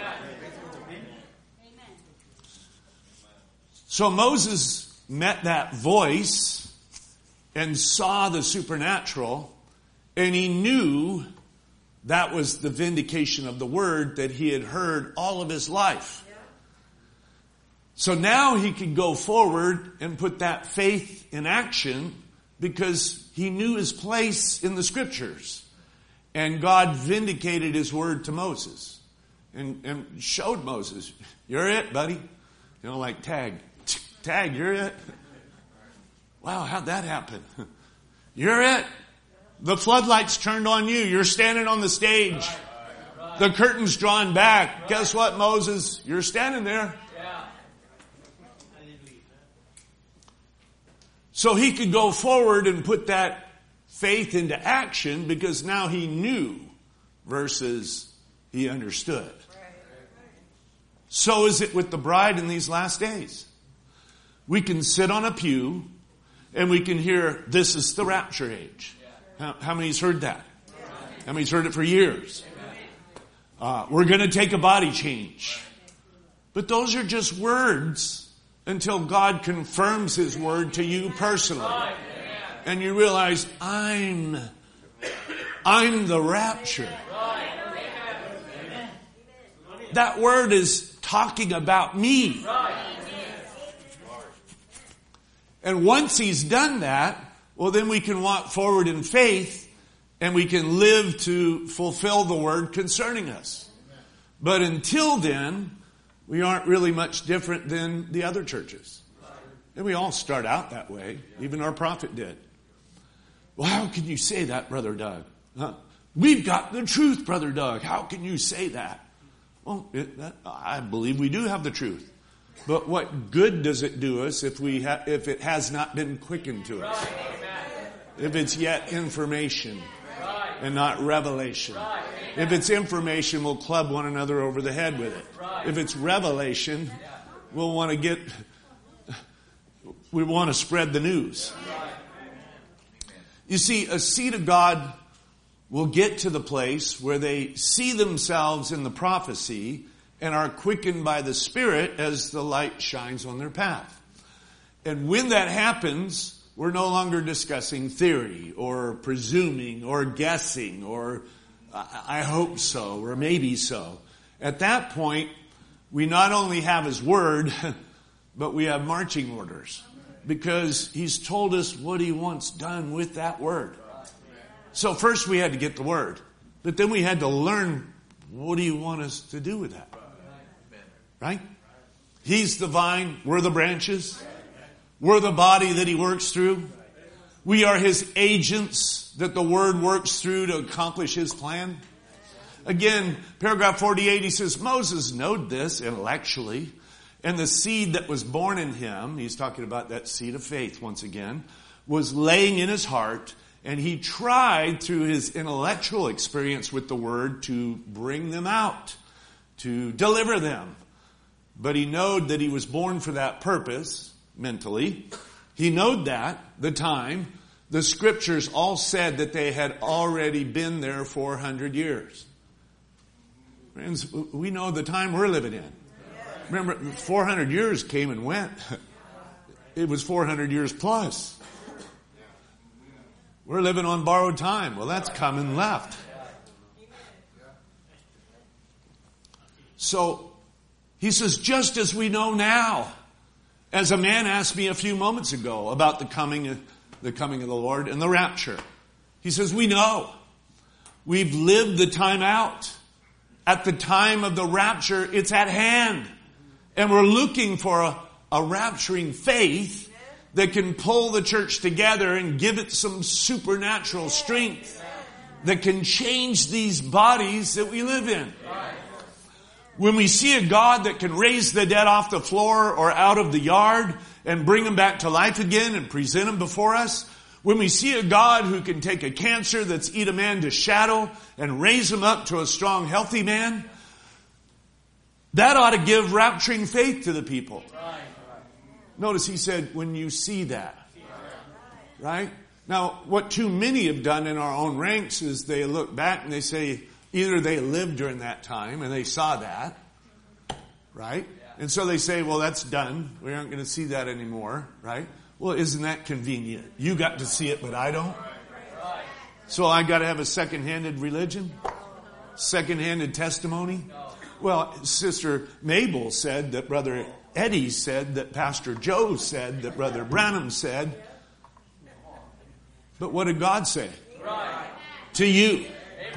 So Moses met that voice and saw the supernatural, and he knew that was the vindication of the word that he had heard all of his life. So now he could go forward and put that faith in action because he knew his place in the scriptures. And God vindicated His word to Moses and, and showed Moses, you're it, buddy. You know, like tag. Tag, you're it. Wow, how'd that happen? You're it. The floodlights turned on you. You're standing on the stage. The curtain's drawn back. Guess what, Moses? You're standing there. So he could go forward and put that faith into action because now he knew versus he understood. So is it with the bride in these last days. We can sit on a pew and we can hear, this is the rapture age. How, how many's heard that? How many's heard it for years? Uh, we're going to take a body change. But those are just words until God confirms His word to you personally. And you realize, I'm, I'm the rapture. That word is talking about me. And once He's done that, well, then we can walk forward in faith and we can live to fulfill the word concerning us. But until then, we aren't really much different than the other churches. And we all start out that way. Even our prophet did. Well, how can you say that, Brother Doug? Huh? We've got the truth, Brother Doug. How can you say that? Well, it, that, I believe we do have the truth. But what good does it do us if we ha- if it has not been quickened to us? If it's yet information and not revelation. If it's information, we'll club one another over the head with it. If it's revelation, we'll want to get, we want to spread the news. You see, a seed of God will get to the place where they see themselves in the prophecy and are quickened by the Spirit as the light shines on their path. And when that happens, we're no longer discussing theory or presuming or guessing or I hope so or maybe so. At that point, we not only have His word, but we have marching orders because He's told us what He wants done with that word. So first we had to get the word, but then we had to learn, what do you want us to do with that? Right? He's the vine, we're the branches. We're the body that He works through. We are His agents that the word works through to accomplish His plan. Again, paragraph forty-eight, he says, Moses knowed this intellectually, and the seed that was born in him, he's talking about that seed of faith once again, was laying in his heart, and he tried through his intellectual experience with the word to bring them out, to deliver them. But he knowed that he was born for that purpose, mentally. He knowed that, the time. The scriptures all said that they had already been there four hundred years. Friends, we know the time we're living in. Remember, four hundred years came and went. It was four hundred years plus. We're living on borrowed time. Well, that's come and left. So, he says, just as we know now, as a man asked me a few moments ago about the coming, the coming of the Lord and the rapture. He says, we know. We've lived the time out. At the time of the rapture, it's at hand. And we're looking for a, a rapturing faith that can pull the church together and give it some supernatural strength that can change these bodies that we live in. When we see a God that can raise the dead off the floor or out of the yard and bring them back to life again and present them before us, when we see a God who can take a cancer that's eat a man to shadow and raise him up to a strong, healthy man, that ought to give rapturing faith to the people. Notice he said, when you see that. Right? Now, what too many have done in our own ranks is they look back and they say, either they lived during that time and they saw that, right? And so they say, well, that's done. We aren't going to see that anymore, right? Well, isn't that convenient? You got to see it, but I don't. So I got to have a second-handed religion? Second-handed testimony? Well, Sister Mabel said that Brother Eddie said that Pastor Joe said that Brother Branham said. But what did God say? To you.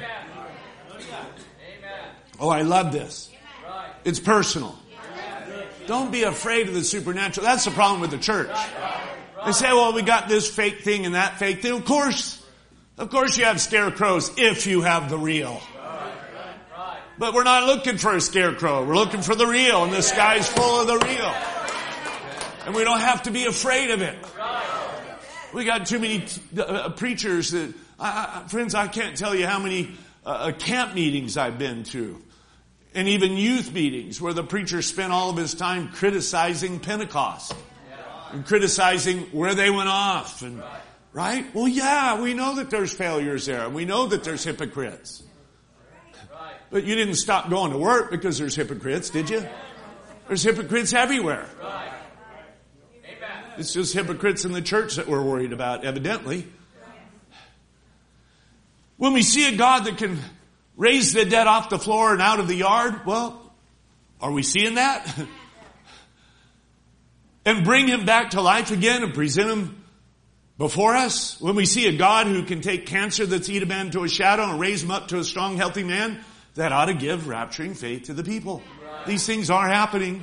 Oh, I love this. It's personal. Don't be afraid of the supernatural. That's the problem with the church. They say, well, we got this fake thing and that fake thing. Of course, of course you have scarecrows if you have the real. But we're not looking for a scarecrow. We're looking for the real, and the sky's full of the real. And we don't have to be afraid of it. We got too many uh, preachers that, uh, friends, I can't tell you how many uh, camp meetings I've been to. And even youth meetings where the preacher spent all of his time criticizing Pentecost. And criticizing where they went off. And, right? Well, yeah, we know that there's failures there. And we know that there's hypocrites. But you didn't stop going to work because there's hypocrites, did you? There's hypocrites everywhere. It's just hypocrites in the church that we're worried about, evidently. When we see a God that can raise the dead off the floor and out of the yard, well, are we seeing that? And bring him back to life again and present him before us? When we see a God who can take cancer that's eaten a man to a shadow and raise him up to a strong, healthy man, that ought to give rapturing faith to the people. These things are happening.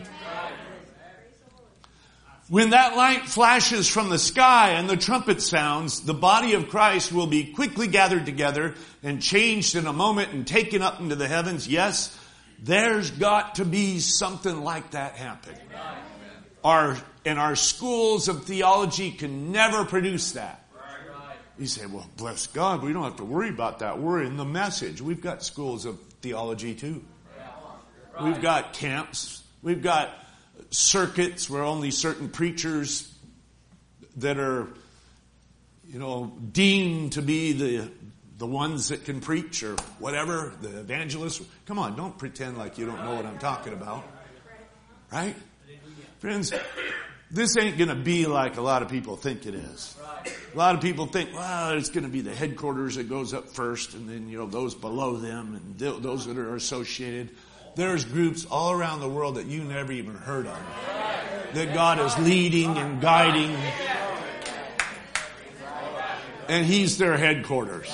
When that light flashes from the sky and the trumpet sounds, the body of Christ will be quickly gathered together and changed in a moment and taken up into the heavens. Yes, there's got to be something like that happen. Our, and our schools of theology can never produce that. You say, well, bless God, we don't have to worry about that. We're in the message. We've got schools of theology too. We've got camps. We've got circuits where only certain preachers that are, you know, deemed to be the the ones that can preach or whatever, the evangelists. Come on, don't pretend like you don't know what I'm talking about. Right? Friends, this ain't going to be like a lot of people think it is. A lot of people think, well, it's going to be the headquarters that goes up first and then, you know, those below them and th- those that are associated. There's groups all around the world that you never even heard of, that God is leading and guiding, and He's their headquarters.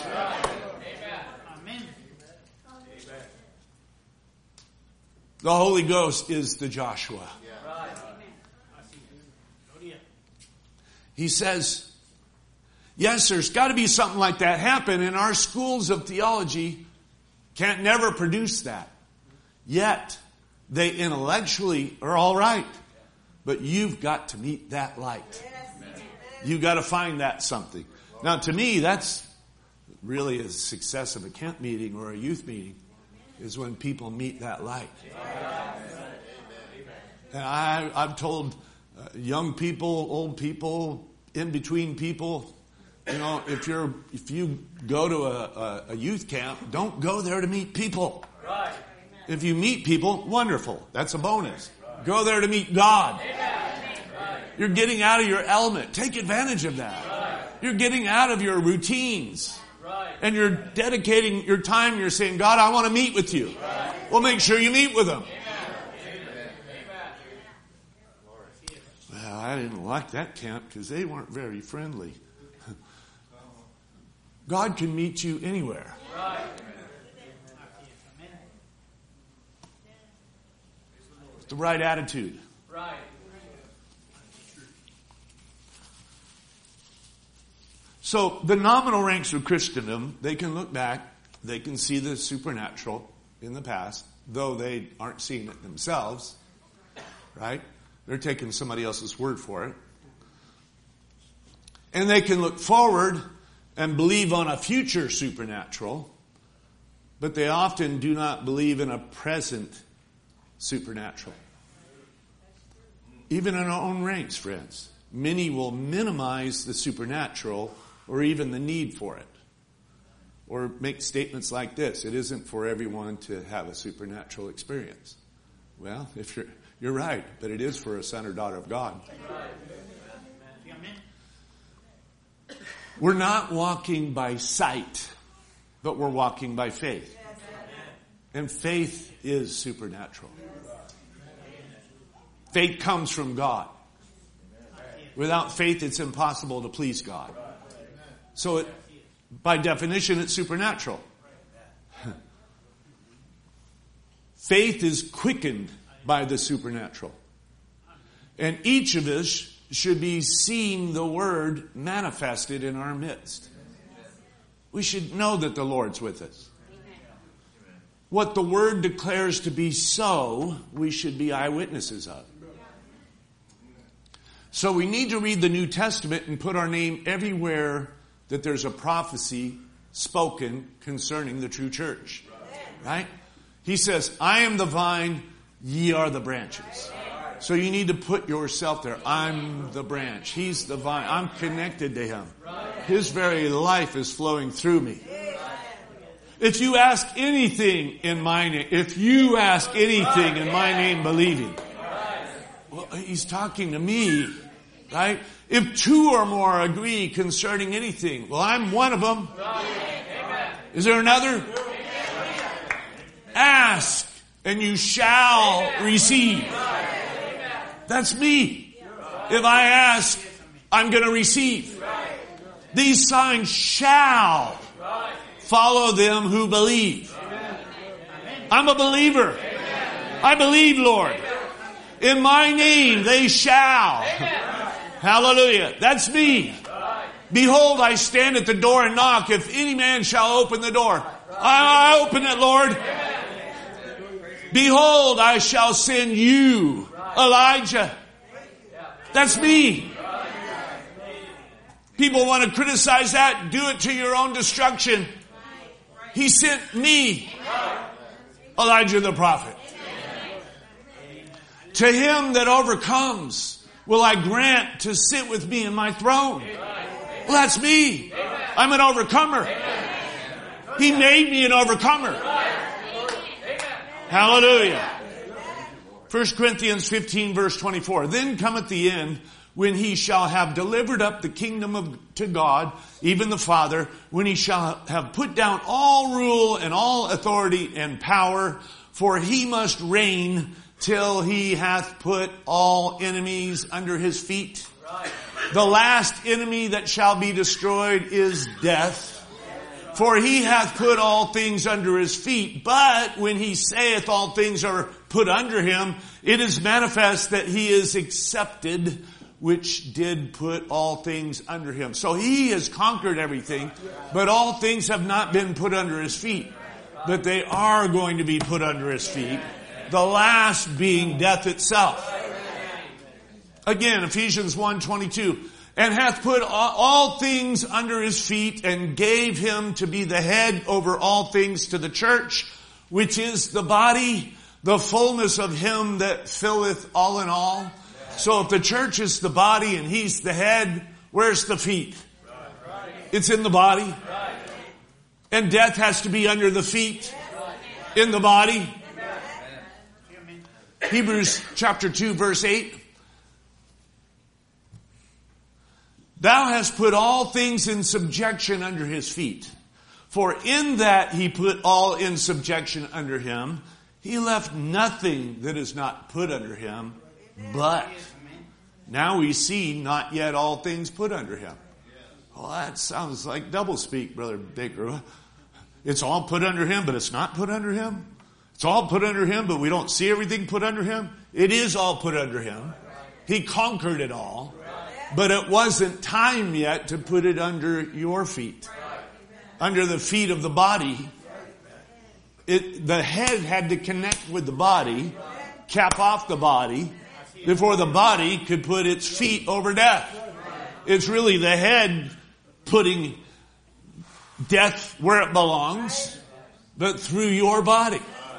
The Holy Ghost is the Joshua. He says, yes, there's got to be something like that happen, and our schools of theology can't never produce that. Yet, they intellectually are all right. But you've got to meet that light. You've got to find that something. Now, to me, that's really a success of a camp meeting or a youth meeting, is when people meet that light. And I, I've told uh, young people, old people, in-between people, you know, if you're if you go to a, a, a youth camp, don't go there to meet people. Right. If you meet people, wonderful. That's a bonus. Go there to meet God. You're getting out of your element. Take advantage of that. You're getting out of your routines. And you're dedicating your time. You're saying, God, I want to meet with you. Well, make sure you meet with Him. Well, I didn't like that camp because they weren't very friendly. God can meet you anywhere. With the right attitude. Right. So the nominal ranks of Christendom, they can look back, they can see the supernatural in the past, though they aren't seeing it themselves, right? They're taking somebody else's word for it. And they can look forward and believe on a future supernatural, but they often do not believe in a present supernatural. Even in our own ranks, friends, many will minimize the supernatural or even the need for it. Or make statements like this: it isn't for everyone to have a supernatural experience. Well, if you're you're right, but it is for a son or daughter of God. We're not walking by sight, but we're walking by faith. And faith is supernatural. Faith comes from God. Without faith, it's impossible to please God. So it, by definition, it's supernatural. Faith is quickened by the supernatural. And each of us should be seeing the Word manifested in our midst. We should know that the Lord's with us. What the Word declares to be so, we should be eyewitnesses of. So we need to read the New Testament and put our name everywhere that there's a prophecy spoken concerning the true church. Right? He says, I am the vine, ye are the branches. So you need to put yourself there. I'm the branch. He's the vine. I'm connected to Him. His very life is flowing through me. If you ask anything in my name, if you ask anything in my name believing, well, He's talking to me. Right? If two or more agree concerning anything, well, I'm one of them. Is there another? Ask and you shall receive. That's me. If I ask, I'm going to receive. These signs shall follow them who believe. I'm a believer. I believe, Lord. In my name they shall. Hallelujah. That's me. Behold, I stand at the door and knock. If any man shall open the door, I open it, Lord. Behold, I shall send you, Elijah. That's me. People want to criticize that. Do it to your own destruction. He sent me, Elijah the prophet. To him that overcomes will I grant to sit with me in my throne. Well, that's me. I'm an overcomer. He made me an overcomer. Hallelujah. First Corinthians fifteen verse twenty-four. Then cometh the end, when he shall have delivered up the kingdom of, to God, even the Father, when he shall have put down all rule and all authority and power, for he must reign till he hath put all enemies under his feet. The last enemy that shall be destroyed is death. For he hath put all things under his feet. But when he saith all things are put under him, it is manifest that he is accepted, which did put all things under him. So he has conquered everything, but all things have not been put under his feet. But they are going to be put under his feet. The last being death itself. Again, Ephesians one twenty-two. And hath put all things under his feet and gave him to be the head over all things to the church, which is the body, the fullness of him that filleth all in all. So if the church is the body and he's the head, where's the feet? It's in the body. And death has to be under the feet, in the body. Hebrews chapter two verse eight. Thou hast put all things in subjection under his feet. For in that he put all in subjection under him, he left nothing that is not put under him. But now we see not yet all things put under him. Well, that sounds like doublespeak, Brother Baker. It's all put under him, but it's not put under him. It's all put under him, but we don't see everything put under him. It is all put under him. He conquered it all. But it wasn't time yet to put it under your feet. Under the feet of the body. It, the head had to connect with the body, cap off the body, before the body could put its feet over death. It's really the head putting death where it belongs, but through your body.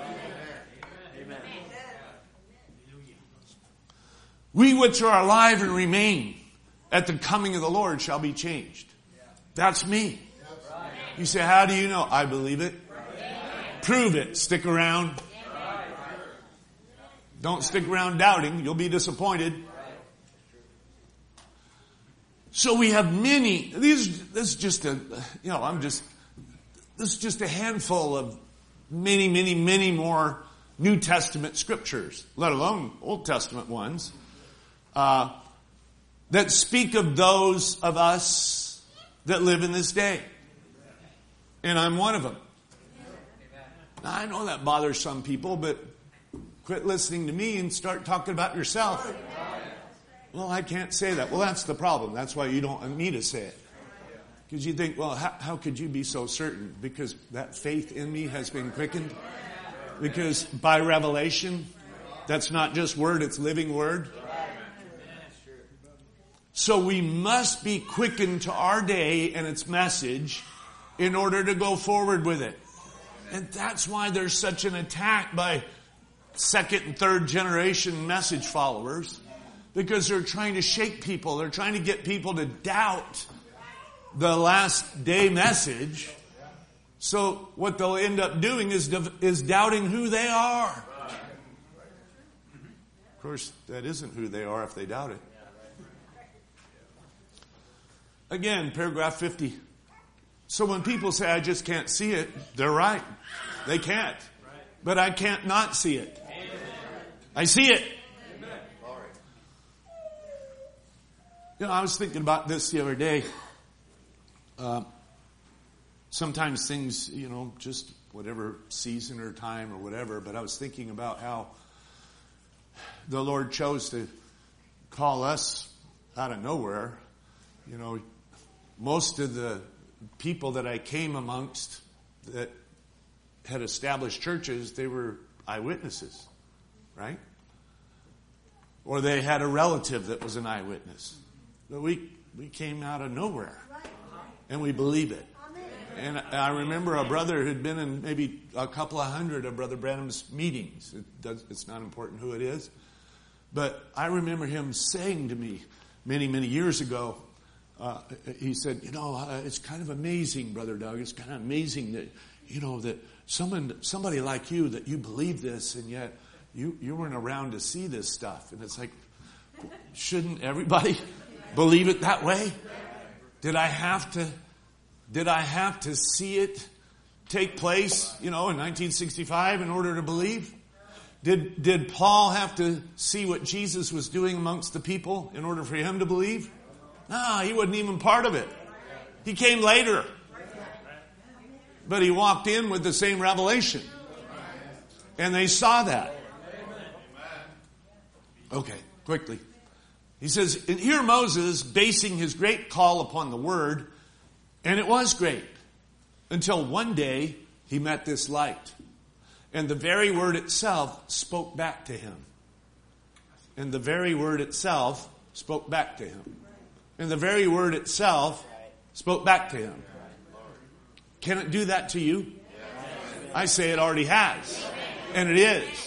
We which are alive and remain at the coming of the Lord shall be changed. That's me. You say, how do you know? I believe it. Prove it. Stick around. Don't stick around doubting. You'll be disappointed. So we have many. These, this is just a, you know, I'm just, this is just a handful of many, many, many more New Testament scriptures, let alone Old Testament ones, uh, that speak of those of us that live in this day. And I'm one of them. Now, I know that bothers some people, but quit listening to me and start talking about yourself. Well, I can't say that. Well, that's the problem. That's why you don't want me to say it. Because you think, well, how, how could you be so certain? Because that faith in me has been quickened. Because by revelation, that's not just word, it's living word. So we must be quickened to our day and its message in order to go forward with it. And that's why there's such an attack by second and third generation message followers. Because they're trying to shake people. They're trying to get people to doubt the last day message. So what they'll end up doing is, is doubting who they are. Of course, that isn't who they are if they doubt it. Again, paragraph fifty. So when people say, I just can't see it, they're right. They can't. But I can't not see it. I see it. You know, I was thinking about this the other day. Uh, sometimes things, you know, just whatever season or time or whatever, but I was thinking about how the Lord chose to call us out of nowhere. You know, most of the people that I came amongst that had established churches, they were eyewitnesses, right? Or they had a relative that was an eyewitness. But we, we came out of nowhere, and we believe it. And I remember a brother who'd been in maybe a couple of hundred of Brother Branham's meetings. It does, it's not important who it is. But I remember him saying to me many, many years ago, uh, he said, you know, uh, it's kind of amazing, Brother Doug. It's kind of amazing that, you know, that someone, somebody like you, that you believe this, and yet you, you weren't around to see this stuff. And it's like, shouldn't everybody believe it that way? Did I have to, did I have to see it take place, you know, in nineteen sixty-five in order to believe? Did, did Paul have to see what Jesus was doing amongst the people in order for him to believe? No, he wasn't even part of it. He came later. But he walked in with the same revelation. And they saw that. Okay, quickly. He says, and here Moses basing his great call upon the word, and it was great, until one day he met this light. And the very word itself spoke back to him. And the very word itself spoke back to him. And the very word itself spoke back to him. Can it do that to you? I say it already has. And it is.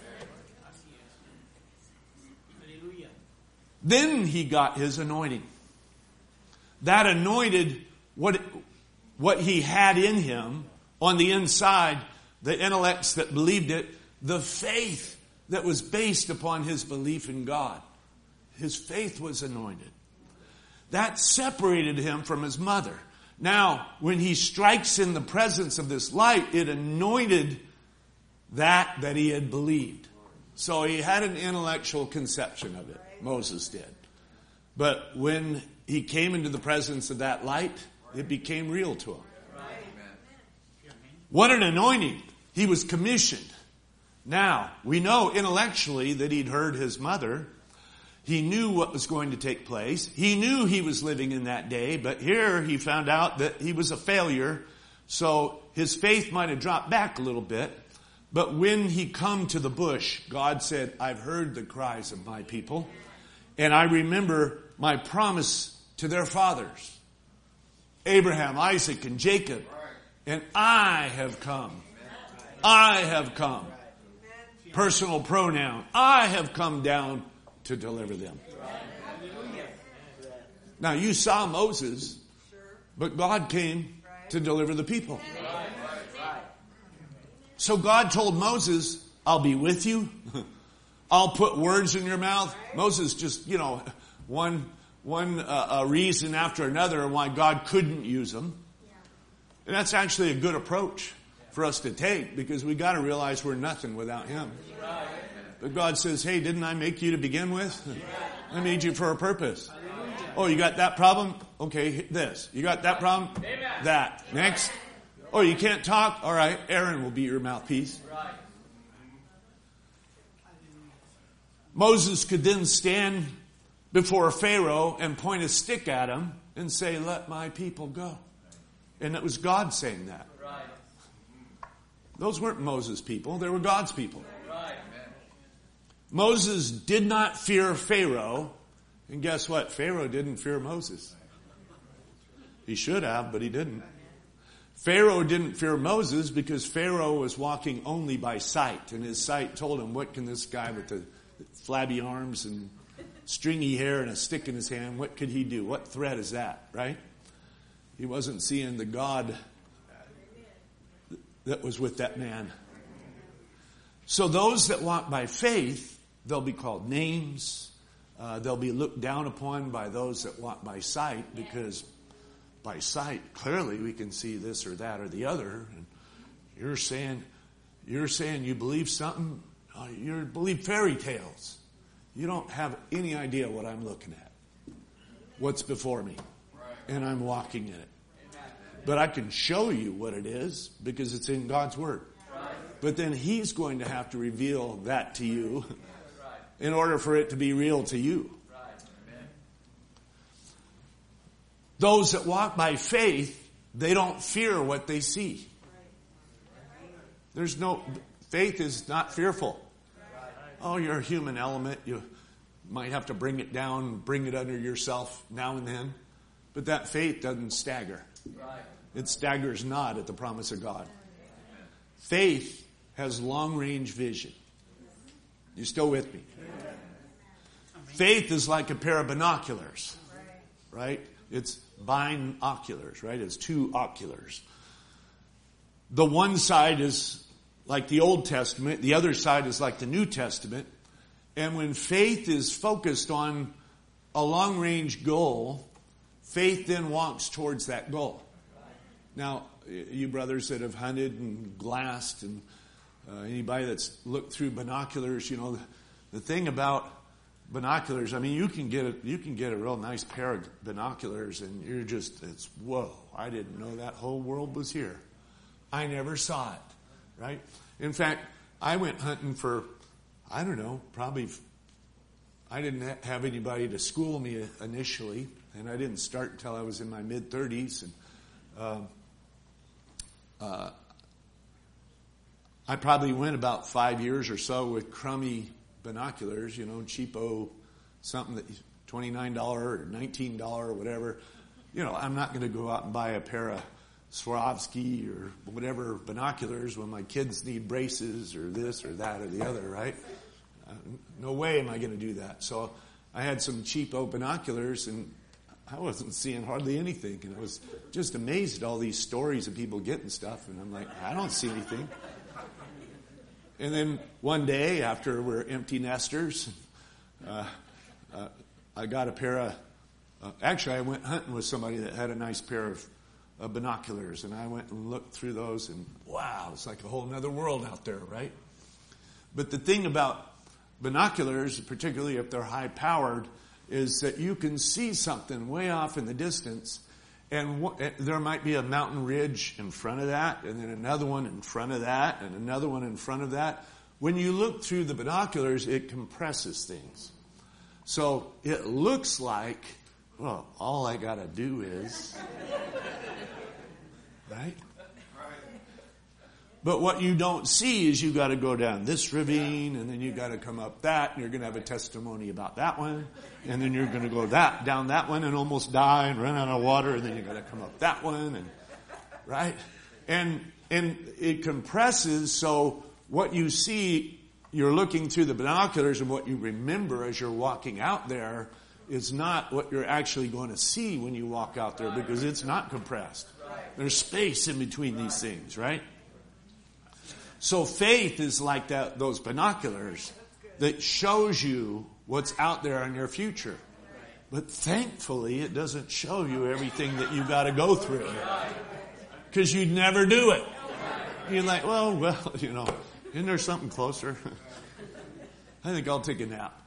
Then he got his anointing. That anointed what, what he had in him on the inside, the intellects that believed it, the faith that was based upon his belief in God. His faith was anointed. That separated him from his mother. Now, when he strikes in the presence of this light, it anointed that that he had believed. So he had an intellectual conception of it. Moses did. But when he came into the presence of that light, it became real to him. What an anointing. He was commissioned. Now, we know intellectually that he'd heard his mother. He knew what was going to take place. He knew he was living in that day, but here he found out that he was a failure. So his faith might have dropped back a little bit. But when he come to the bush, God said, I've heard the cries of my people. And I remember my promise to their fathers, Abraham, Isaac, and Jacob. And I have come. I have come. Personal pronoun. I have come down to deliver them. Now you saw Moses, but God came to deliver the people. So God told Moses, I'll be with you. I'll put words in your mouth. Moses just, you know, one, one uh, a reason after another why God couldn't use him. And that's actually a good approach for us to take, because we got to realize we're nothing without him. But God says, hey, didn't I make you to begin with? I made you for a purpose. Oh, you got that problem? Okay, this. You got that problem? That. Next. Oh, you can't talk? All right, Aaron will be your mouthpiece. Moses could then stand before Pharaoh and point a stick at him and say, let my people go. And it was God saying that. Those weren't Moses' people. They were God's people. Moses did not fear Pharaoh. And guess what? Pharaoh didn't fear Moses. He should have, but he didn't. Pharaoh didn't fear Moses because Pharaoh was walking only by sight. And his sight told him, what can this guy with the flabby arms and stringy hair and a stick in his hand, what could he do? What threat is that, right? He wasn't seeing the God that was with that man. So those that walk by faith, they'll be called names. Uh, they'll be looked down upon by those that walk by sight, because by sight, clearly we can see this or that or the other. And you're saying, you're saying you believe something, uh, you believe fairy tales. You don't have any idea what I'm looking at, what's before me, and I'm walking in it. But I can show you what it is because it's in God's Word. But then He's going to have to reveal that to you in order for it to be real to you. Those that walk by faith, they don't fear what they see. There's no, faith is not fearful. Oh, you're a human element. You might have to bring it down, bring it under yourself now and then. But that faith doesn't stagger. It staggers not at the promise of God. Faith has long-range vision. You still with me? Faith is like a pair of binoculars, right? It's binoculars, right? It's two oculars. The one side is like the Old Testament. The other side is like the New Testament. And when faith is focused on a long-range goal, faith then walks towards that goal. Now, you brothers that have hunted and glassed and uh, anybody that's looked through binoculars, you know, the, the thing about binoculars, I mean, you can get a, you can get a real nice pair of binoculars and you're just, it's, whoa, I didn't know that whole world was here. I never saw it, right? In fact, I went hunting for, I don't know, probably, I didn't ha- have anybody to school me initially, and I didn't start until I was in my mid-thirties, and um, uh, I probably went about five years or so with crummy binoculars, you know, cheapo, something that twenty-nine dollars or nineteen dollars or whatever. You know, I'm not going to go out and buy a pair of Swarovski or whatever binoculars when my kids need braces or this or that or the other, right? Uh, no way am I going to do that. So I had some cheapo binoculars and I wasn't seeing hardly anything. And I was just amazed at all these stories of people getting stuff. And I'm like, I don't see anything. And then one day after we're empty nesters, uh, uh, I got a pair of, uh, actually I went hunting with somebody that had a nice pair of uh, binoculars. And I went and looked through those and wow, it's like a whole other world out there, right? But the thing about binoculars, particularly if they're high powered, is that you can see something way off in the distance, and w- there might be a mountain ridge in front of that, and then another one in front of that, and another one in front of that. When you look through the binoculars, it compresses things. So it looks like, well, all I got to do is, right? But what you don't see is you got to go down this ravine, and then you got to come up that, and you're going to have a testimony about that one, and then you're going to go that down that one and almost die and run out of water, and then you got to come up that one, and right, and and it compresses. So what you see, you're looking through the binoculars, and what you remember as you're walking out there is not what you're actually going to see when you walk out there, because it's not compressed. There's space in between these things, right? So faith is like that, those binoculars that shows you what's out there in your future. But thankfully, it doesn't show you everything that you got to go through, because you'd never do it. You're like, well, well, you know, isn't there something closer? I think I'll take a nap.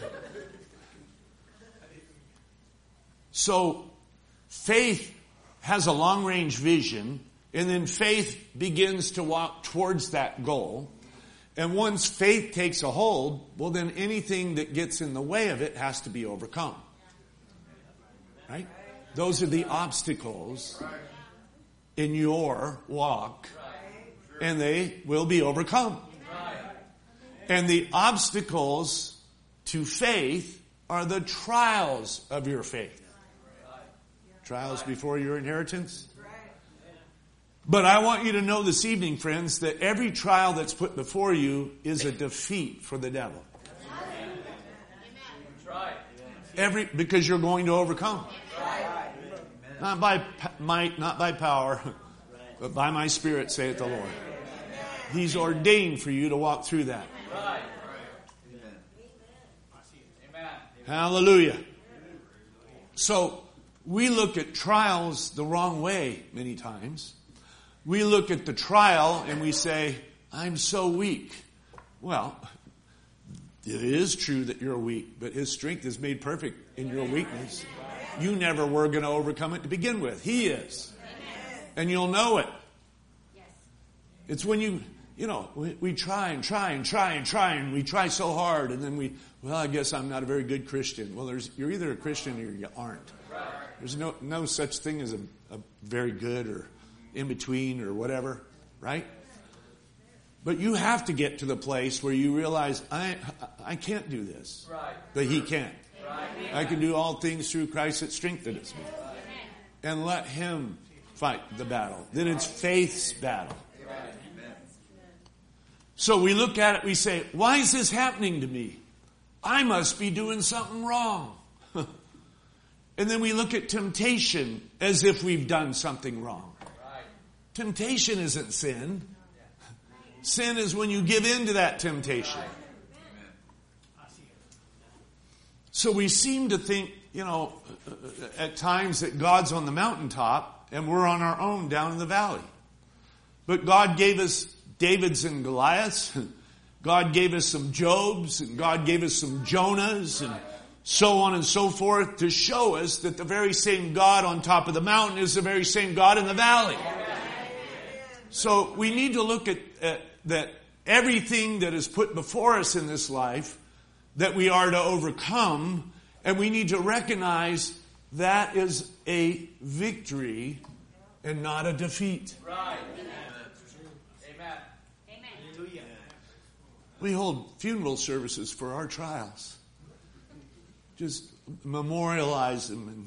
So faith has a long-range vision. And then faith begins to walk towards that goal. And once faith takes a hold, well, then anything that gets in the way of it has to be overcome. Right? Those are the obstacles in your walk, and they will be overcome. And the obstacles to faith are the trials of your faith. Trials before your inheritance. But I want you to know this evening, friends, that every trial that's put before you is a defeat for the devil. Every, because you're going to overcome. Not by might, not by power, but by my Spirit, saith the Lord. He's ordained for you to walk through that. Hallelujah. So, we look at trials the wrong way many times. We look at the trial and we say, I'm so weak. Well, it is true that you're weak, but His strength is made perfect in your weakness. You never were going to overcome it to begin with. He is. And you'll know it. It's when you, you know, we, we try and try and try and try and we try so hard and then we, well, I guess I'm not a very good Christian. Well, there's, you're either a Christian or you aren't. There's no, no such thing as a, a very good or in between or whatever, right? But you have to get to the place where you realize, I I can't do this. Right. But He can. Right. I can do all things through Christ that strengthens me. Right. And let Him fight the battle. Then it's faith's battle. Right. So we look at it, we say, why is this happening to me? I must be doing something wrong. And then we look at temptation as if we've done something wrong. Right. Temptation isn't sin. Sin is when you give in to that temptation. So we seem to think, you know, at times that God's on the mountaintop and we're on our own down in the valley. But God gave us Davids and Goliaths. God gave us some Jobs and God gave us some Jonahs and so on and so forth to show us that the very same God on top of the mountain is the very same God in the valley. So we need to look at, at that everything that is put before us in this life that we are to overcome, and we need to recognize that is a victory and not a defeat. Right. Amen. Amen. We hold funeral services for our trials. Just memorialize them and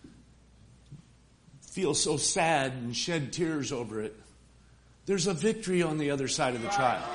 feel so sad and shed tears over it. There's a victory on the other side of the trial.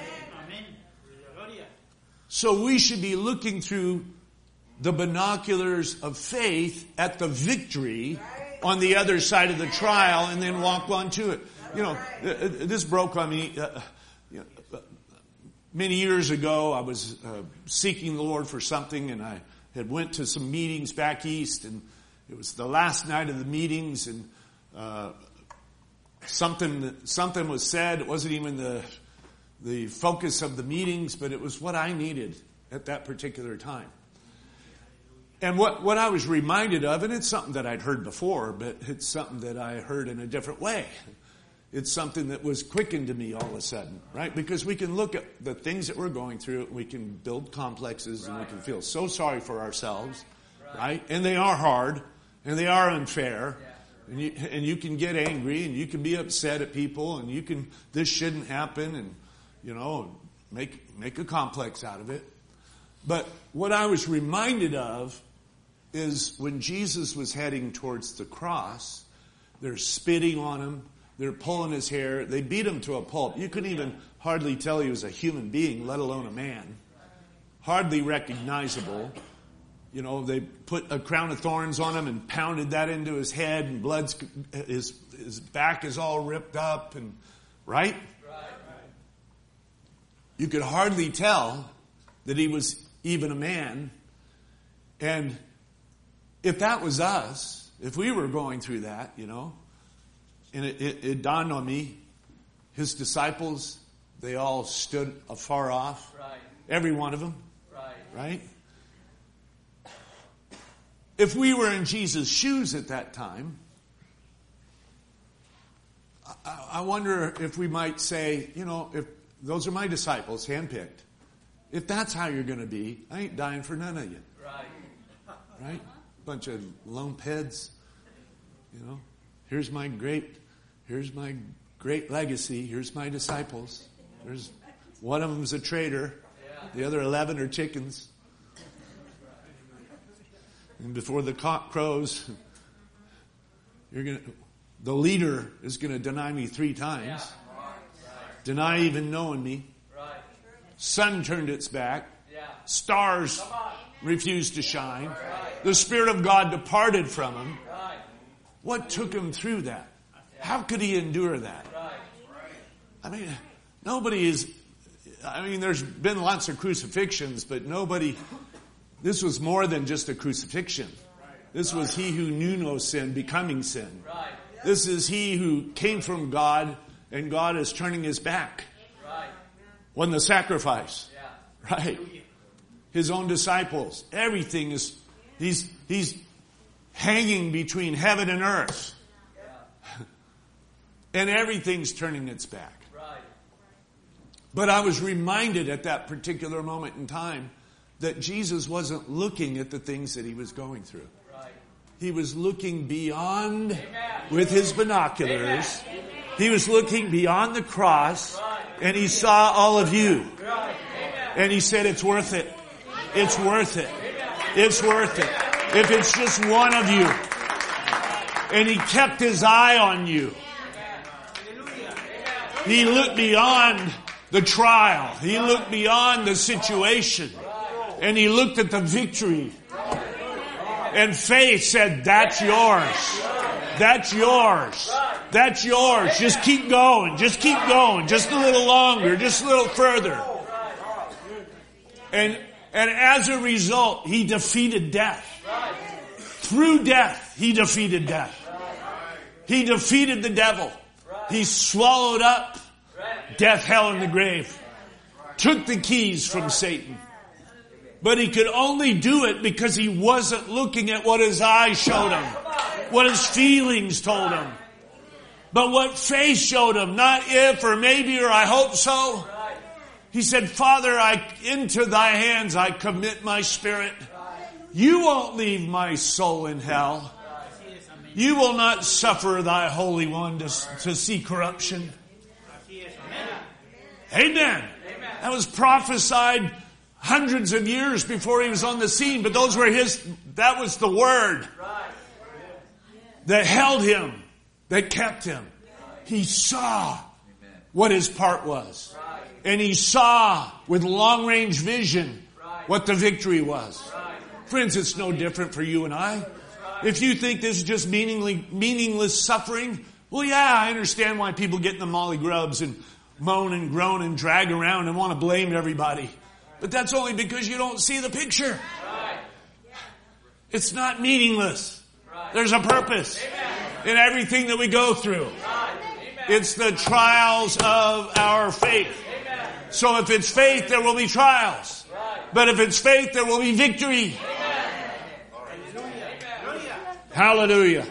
So we should be looking through the binoculars of faith at the victory on the other side of the trial and then walk on to it. You know, this broke on me. Uh, you know, many years ago, I was uh, seeking the Lord for something, and I had went to some meetings back east, and it was the last night of the meetings, and uh, something something was said. It wasn't even the the focus of the meetings, but it was what I needed at that particular time. And what, what I was reminded of, and it's something that I'd heard before, but it's something that I heard in a different way. It's something that was quickened to me all of a sudden, right? Because we can look at the things that we're going through, we can build complexes, and we can feel so sorry for ourselves, right? And they are hard, and they are unfair, and you, and you can get angry, and you can be upset at people, and you can, this shouldn't happen, and, you know, make, make a complex out of it. But what I was reminded of is when Jesus was heading towards the cross, they're spitting on him. They're pulling his hair. They beat him to a pulp. You couldn't even hardly tell he was a human being, let alone a man. Hardly recognizable. You know, they put a crown of thorns on him and pounded that into his head, and blood's, his, his back is all ripped up, and right? You could hardly tell that he was even a man. And if that was us, if we were going through that, you know, and it, it, it dawned on me, his disciples, they all stood afar off. Right. Every one of them. Right. Right? If we were in Jesus' shoes at that time, I, I wonder if we might say, you know, if those are my disciples, handpicked. If that's how you're going to be, I ain't dying for none of you. Right. Right? Bunch of lump heads. You know, here's my great, here's my great legacy. Here's my disciples. There's one of them's a traitor. The other eleven are chickens. And before the cock crows, you're gonna, the leader is going to deny me three times. Deny even knowing me. Sun turned its back. Stars refused to shine. The Spirit of God departed from him. What took him through that? How could he endure that? I mean, nobody is, I mean, there's been lots of crucifixions, but nobody, this was more than just a crucifixion. This was he who knew no sin becoming sin. This is he who came from God, and God is turning his back on the sacrifice. Right? His own disciples. Everything is, he's, he's hanging between heaven and earth. And everything's turning its back. But I was reminded at that particular moment in time that Jesus wasn't looking at the things that he was going through. He was looking beyond with his binoculars. He was looking beyond the cross, and he saw all of you. And he said, it's worth it. It's worth it. It's worth it. If it's just one of you. And he kept his eye on you. He looked beyond the trial. He looked beyond the situation. And he looked at the victory. And faith said, that's yours. That's yours. That's yours. Just keep going. Just keep going. Just a little longer. Just a little further. And, and as a result, he defeated death. Through death, he defeated death. He defeated the devil. He swallowed up death, hell, and the grave. Took the keys from Satan. But he could only do it because he wasn't looking at what his eyes showed him. What his feelings told him. But what faith showed him. Not if or maybe or I hope so. He said, Father, I into thy hands I commit my spirit. You won't leave my soul in hell. You will not suffer thy Holy One to, to see corruption. Amen. That was prophesied hundreds of years before he was on the scene, but those were his, that was the word that held him, that kept him. He saw what his part was. And he saw with long-range vision what the victory was. Friends, it's no different for you and I. If you think this is just meaningless, meaningless suffering, well, yeah, I understand why people get in the molly grubs and moan and groan and drag around and want to blame everybody. But that's only because you don't see the picture. It's not meaningless. There's a purpose in everything that we go through. It's the trials of our faith. So if it's faith, there will be trials. But if it's faith, there will be victory. Hallelujah.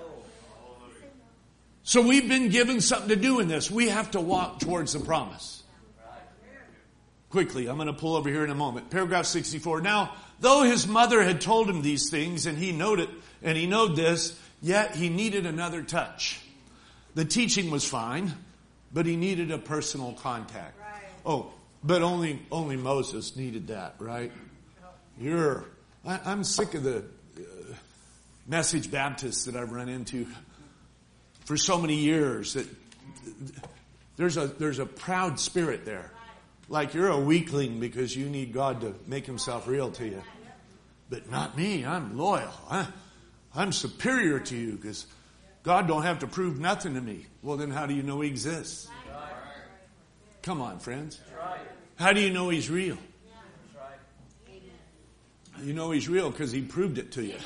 So we've been given something to do in this. We have to walk towards the promise. Quickly, I'm going to pull over here in a moment. Paragraph sixty-four. Now, though his mother had told him these things, and he noted, and he knowed this, yet he needed another touch. The teaching was fine, but he needed a personal contact. Right. Oh, but only only Moses needed that, right? You're, I, I'm sick of the uh, message Baptists that I've run into for so many years. That there's a there's a proud spirit there. Like you're a weakling because you need God to make himself real to you. But not me. I'm loyal. I, I'm superior to you because God don't have to prove nothing to me. Well, then how do you know he exists? Come on, friends. How do you know he's real? You know he's real because he proved it to you.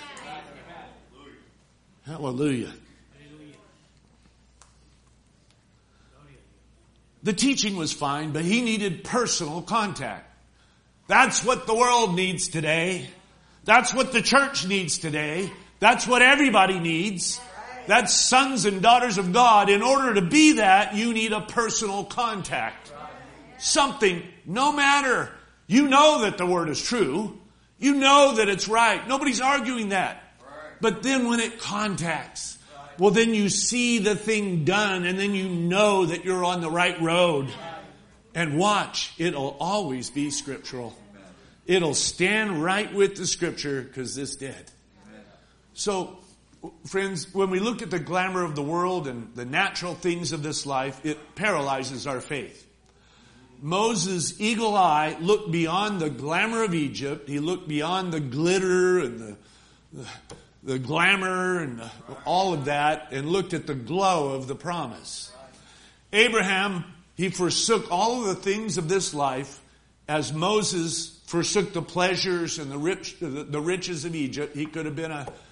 Hallelujah. The teaching was fine, but he needed personal contact. That's what the world needs today. That's what the church needs today. That's what everybody needs. That's sons and daughters of God. In order to be that, you need a personal contact. Something, no matter, you know that the word is true. You know that it's right. Nobody's arguing that. But then when it contacts, well, then you see the thing done, and then you know that you're on the right road. And watch, it'll always be scriptural. It'll stand right with the scripture, because this did. So, friends, when we look at the glamour of the world and the natural things of this life, it paralyzes our faith. Moses' eagle eye looked beyond the glamour of Egypt. He looked beyond the glitter and the... the the glamour and all of that, and looked at the glow of the promise. Abraham, he forsook all of the things of this life as Moses forsook the pleasures and the rich, the riches of Egypt. He could have been a,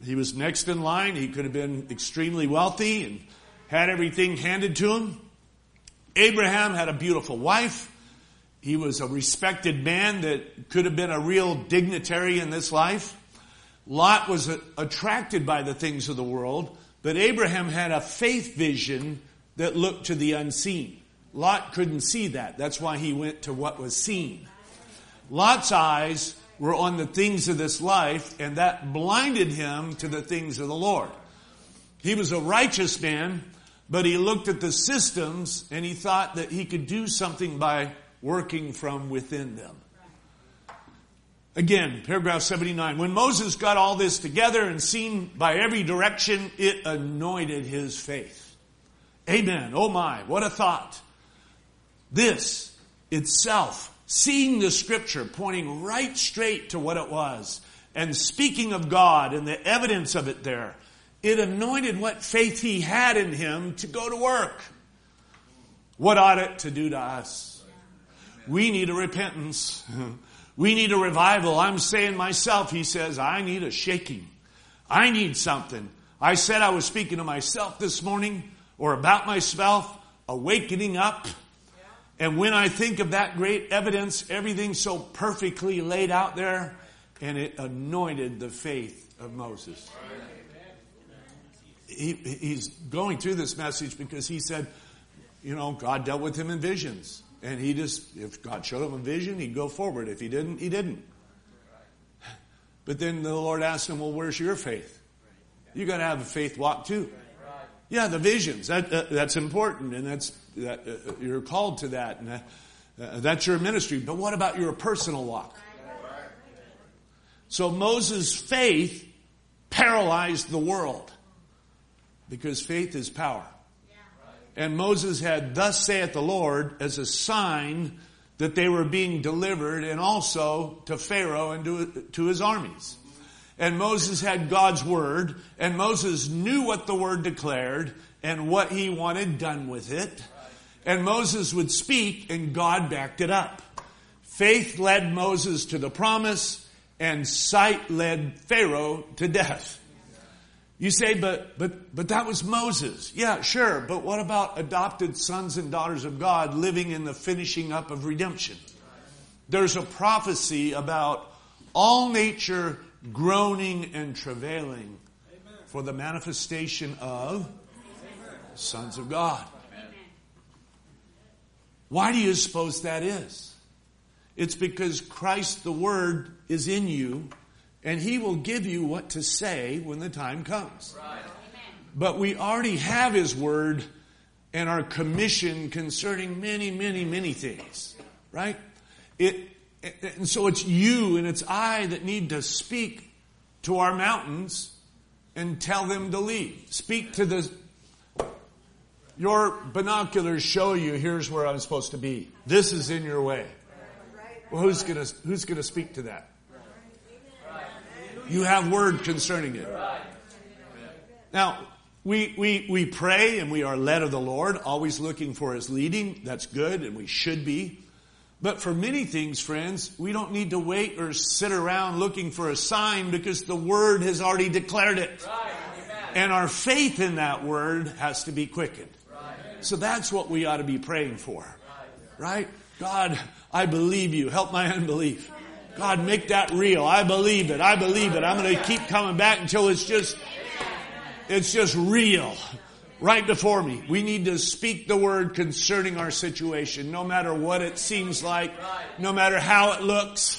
He was next in line. He could have been extremely wealthy and had everything handed to him. Abraham had a beautiful wife. He was a respected man that could have been a real dignitary in this life. Lot was attracted by the things of the world, but Abraham had a faith vision that looked to the unseen. Lot couldn't see that. That's why he went to what was seen. Lot's eyes were on the things of this life, and that blinded him to the things of the Lord. He was a righteous man, but he looked at the systems and he thought that he could do something by working from within them. Again, paragraph seventy-nine. When Moses got all this together and seen by every direction, it anointed his faith. Amen. Oh my, what a thought. This itself, seeing the scripture pointing right straight to what it was and speaking of God and the evidence of it there, it anointed what faith he had in him to go to work. What ought it to do to us? We need a repentance. We need a revival. I'm saying myself, he says, I need a shaking. I need something. I said I was speaking to myself this morning, or about myself, awakening up. And when I think of that great evidence, everything's so perfectly laid out there, and it anointed the faith of Moses. He, he's going through this message because he said, you know, God dealt with him in visions. And he just, if God showed him a vision, he'd go forward. If he didn't, he didn't. But then the Lord asked him, well, where's your faith? You got to have a faith walk too. Yeah, the visions, that, uh, that's important. And that's, that, uh, you're called to that. And uh, uh, that's your ministry. But what about your personal walk? So Moses' faith paralyzed the world. Because faith is power. And Moses had, thus saith the Lord, as a sign that they were being delivered, and also to Pharaoh and to, to his armies. And Moses had God's word, and Moses knew what the word declared and what he wanted done with it. And Moses would speak, and God backed it up. Faith led Moses to the promise, and sight led Pharaoh to death. You say, but, but, but that was Moses. Yeah, sure. But what about adopted sons and daughters of God living in the finishing up of redemption? There's a prophecy about all nature groaning and travailing for the manifestation of sons of God. Why do you suppose that is? It's because Christ the Word is in you, and He will give you what to say when the time comes. Right. But we already have His Word and our commission concerning many, many, many things. Right? It, and so it's you and it's I that need to speak to our mountains and tell them to leave. Speak to the... Your binoculars show you here's where I'm supposed to be. This is in your way. Well, who's gonna, who's gonna speak to that? You have word concerning it. Now, we, we, we pray and we are led of the Lord, always looking for His leading. That's good, and we should be. But for many things, friends, we don't need to wait or sit around looking for a sign because the Word has already declared it. And our faith in that Word has to be quickened. So that's what we ought to be praying for. Right? God, I believe you. Help my unbelief. God, make that real. I believe it. I believe it. I'm going to keep coming back until it's just, it's just real right before me. We need to speak the word concerning our situation, no matter what it seems like, no matter how it looks.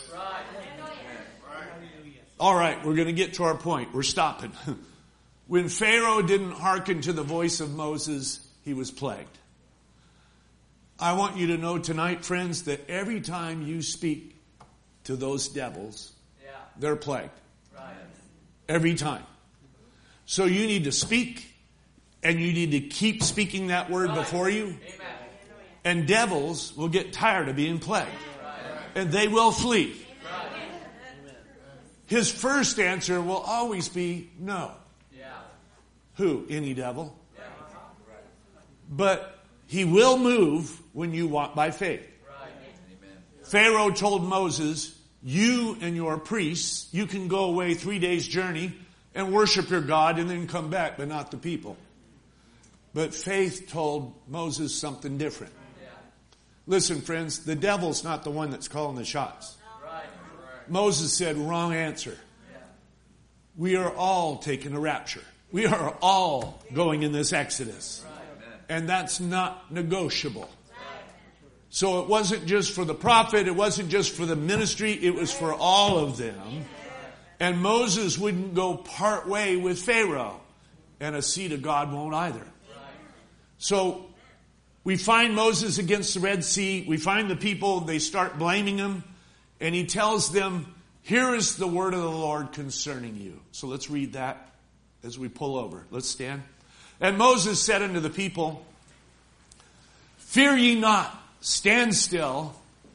All right, we're going to get to our point. We're stopping. When Pharaoh didn't hearken to the voice of Moses, he was plagued. I want you to know tonight, friends, that every time you speak to those devils, yeah. they're plagued. Right. Every time. So you need to speak, and you need to keep speaking that word right. before you. Amen. And devils will get tired of being plagued. Right. And they will flee. Right. His first answer will always be no. Yeah. Who? Any devil. Yeah. But he will move when you walk by faith. Right. Pharaoh told Moses, you and your priests, you can go away three days' journey and worship your God and then come back, but not the people. But faith told Moses something different. Listen, friends, the devil's not the one that's calling the shots. Moses said, wrong answer. We are all taking a rapture. We are all going in this Exodus. And that's not negotiable. So it wasn't just for the prophet. It wasn't just for the ministry. It was for all of them. And Moses wouldn't go part way with Pharaoh. And a seed of God won't either. So we find Moses against the Red Sea. We find the people, they start blaming him. And he tells them, here is the word of the Lord concerning you. So let's read that as we pull over. Let's stand. And Moses said unto the people, fear ye not, stand still,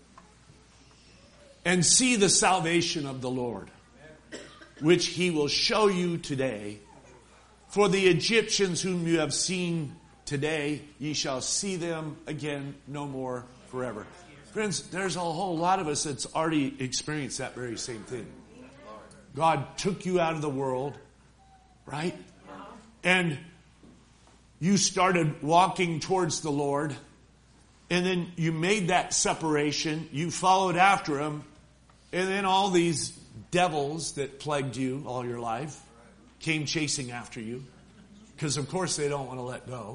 and see the salvation of the Lord, which he will show you today. For the Egyptians whom you have seen today, ye shall see them again no more forever. Friends, there's a whole lot of us that's already experienced that very same thing. God took you out of the world, right? And you started walking towards the Lord. And then you made that separation. You followed after him. And then all these devils that plagued you all your life came chasing after you. Because, of course, they don't want to let go.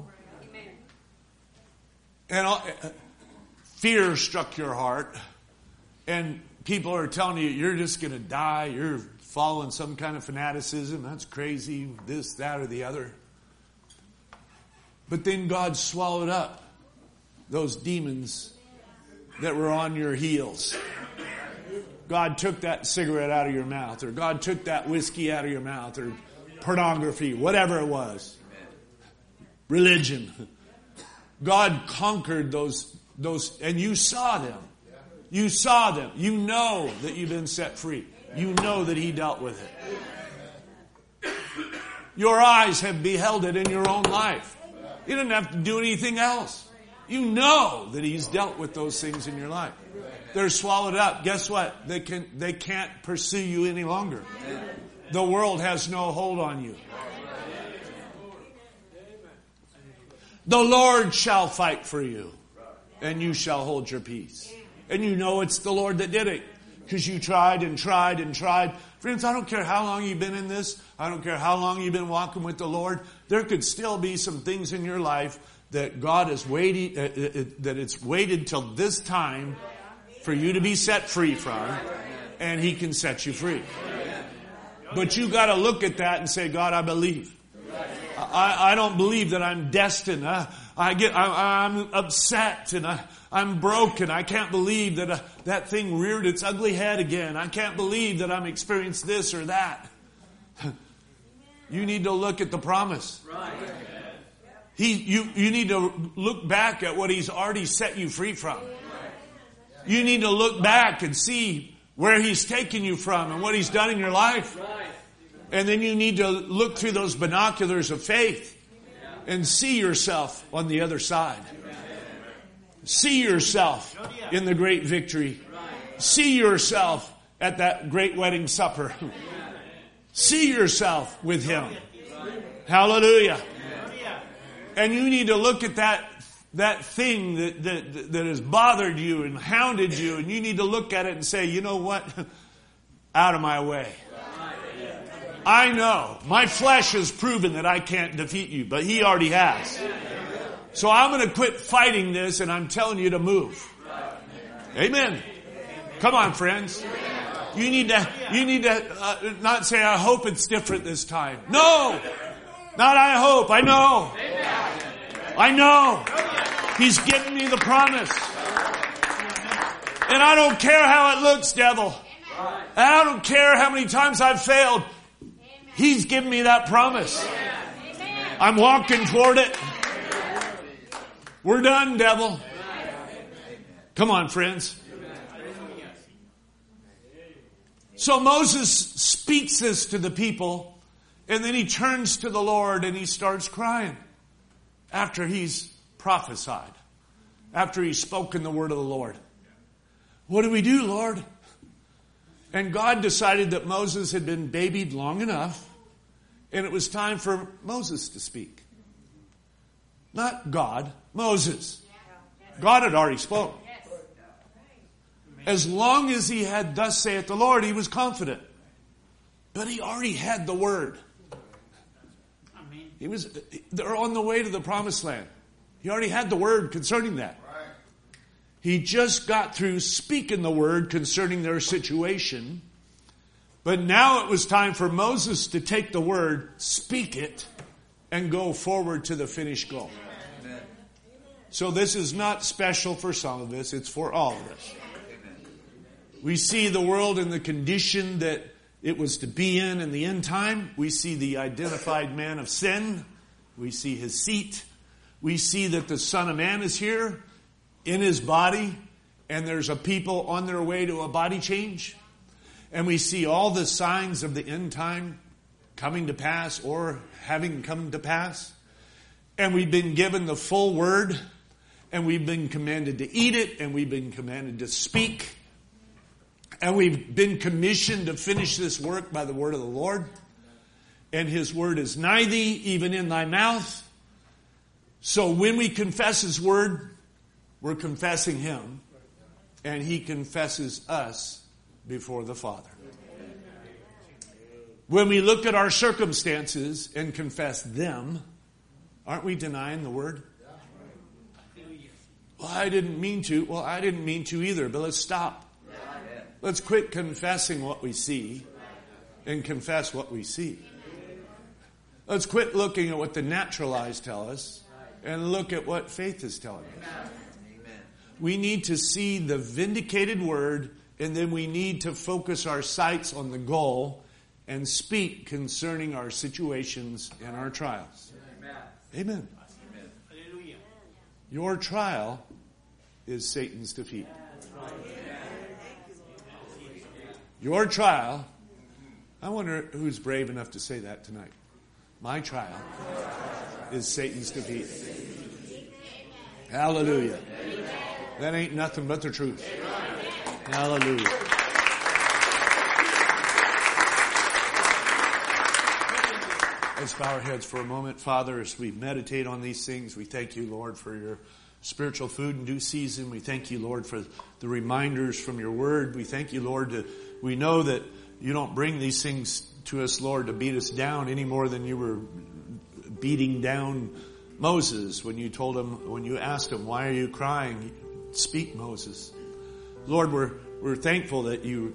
And all, fear struck your heart. And people are telling you, you're just going to die. You're following some kind of fanaticism. That's crazy. This, that, or the other. But then God swallowed up those demons that were on your heels. God took that cigarette out of your mouth, or God took that whiskey out of your mouth, or pornography, whatever it was. Religion. God conquered those, those, and you saw them. You saw them. You know that you've been set free. You know that he dealt with it. Your eyes have beheld it in your own life. You didn't have to do anything else. You know that he's dealt with those things in your life. They're swallowed up. Guess what? They can, they can't pursue you any longer. The world has no hold on you. The Lord shall fight for you, and you shall hold your peace. And you know it's the Lord that did it, because you tried and tried and tried. Friends, I don't care how long you've been in this. I don't care how long you've been walking with the Lord. There could still be some things in your life that God has waited, uh, uh, that it's waited till this time for you to be set free from, and he can set you free. But you got to look at that and say, God, I believe. I, I don't believe that I'm destined. I, I get, I, I'm upset and I, I'm broken. I can't believe that uh, that thing reared its ugly head again. I can't believe that I'm experienced this or that. You need to look at the promise. He, you, you need to look back at what he's already set you free from. You need to look back and see where he's taken you from and what he's done in your life. And then you need to look through those binoculars of faith and see yourself on the other side. See yourself in the great victory. See yourself at that great wedding supper. See yourself with him. Hallelujah. And you need to look at that that thing that, that, that has bothered you and hounded you, and you need to look at it and say, you know what? Out of my way. I know. My flesh has proven that I can't defeat you, but he already has. So I'm going to quit fighting this, and I'm telling you to move. Amen. Come on, friends. You need to, you need to uh, not say, I hope it's different this time. No. Not I hope. I know. I know. He's given me the promise. And I don't care how it looks, devil. And I don't care how many times I've failed. He's given me that promise. I'm walking toward it. We're done, devil. Come on, friends. So Moses speaks this to the people, and then he turns to the Lord and he starts crying after he's prophesied, after he's spoken the word of the Lord. What do we do, Lord? And God decided that Moses had been babied long enough And it was time for Moses to speak. Not God, Moses. God had already spoken. As long as he had thus saith the Lord, he was confident. But he already had the word. He was, they're on the way to the promised land. He already had the word concerning that. He just got through speaking the word concerning their situation. But now it was time for Moses to take the word, speak it, and go forward to the finished goal. Amen. So this is not special for some of us. It's for all of us. We see the world in the condition that it was to be in in the end time. We see the identified man of sin. We see his seat. We see that the Son of Man is here in his body, and there's a people on their way to a body change. And we see all the signs of the end time coming to pass or having come to pass. And we've been given the full word, and we've been commanded to eat it, and we've been commanded to speak. And we've been commissioned to finish this work by the word of the Lord. And his word is nigh thee, even in thy mouth. So when we confess his word, we're confessing him. And he confesses us before the Father. When we look at our circumstances and confess them, aren't we denying the word? Well, I didn't mean to. Well, I didn't mean to either, but let's stop. Let's quit confessing what we see and confess what we see. Let's quit looking at what the natural eyes tell us and look at what faith is telling us. We need to see the vindicated word, and then we need to focus our sights on the goal and speak concerning our situations and our trials. Amen. Amen. Your trial is Satan's defeat. Your trial, I wonder who's brave enough to say that tonight. My trial is Satan's defeat. Hallelujah. That ain't nothing but the truth. Hallelujah. Let's bow our heads for a moment. Father, as we meditate on these things, we thank you, Lord, for your spiritual food in due season. We thank you, Lord, for the reminders from your word. We thank you, Lord, to, we know that you don't bring these things to us, Lord, to beat us down any more than you were beating down Moses when you told him, when you asked him, why are you crying? Speak, Moses. Lord, we're, we're thankful that you,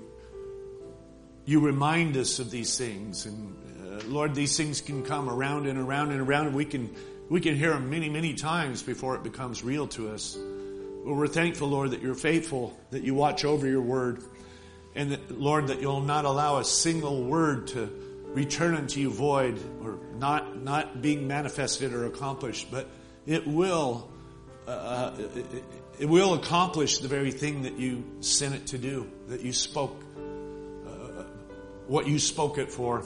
you remind us of these things. And uh, Lord, these things can come around and around and around, and we can, we can hear them many, many times before it becomes real to us. But we're thankful, Lord, that you're faithful, that you watch over your word. And that, Lord, that you'll not allow a single word to return unto you void or not, not being manifested or accomplished, but it will, uh, it, it will accomplish the very thing that you sent it to do, that you spoke, uh, what you spoke it for.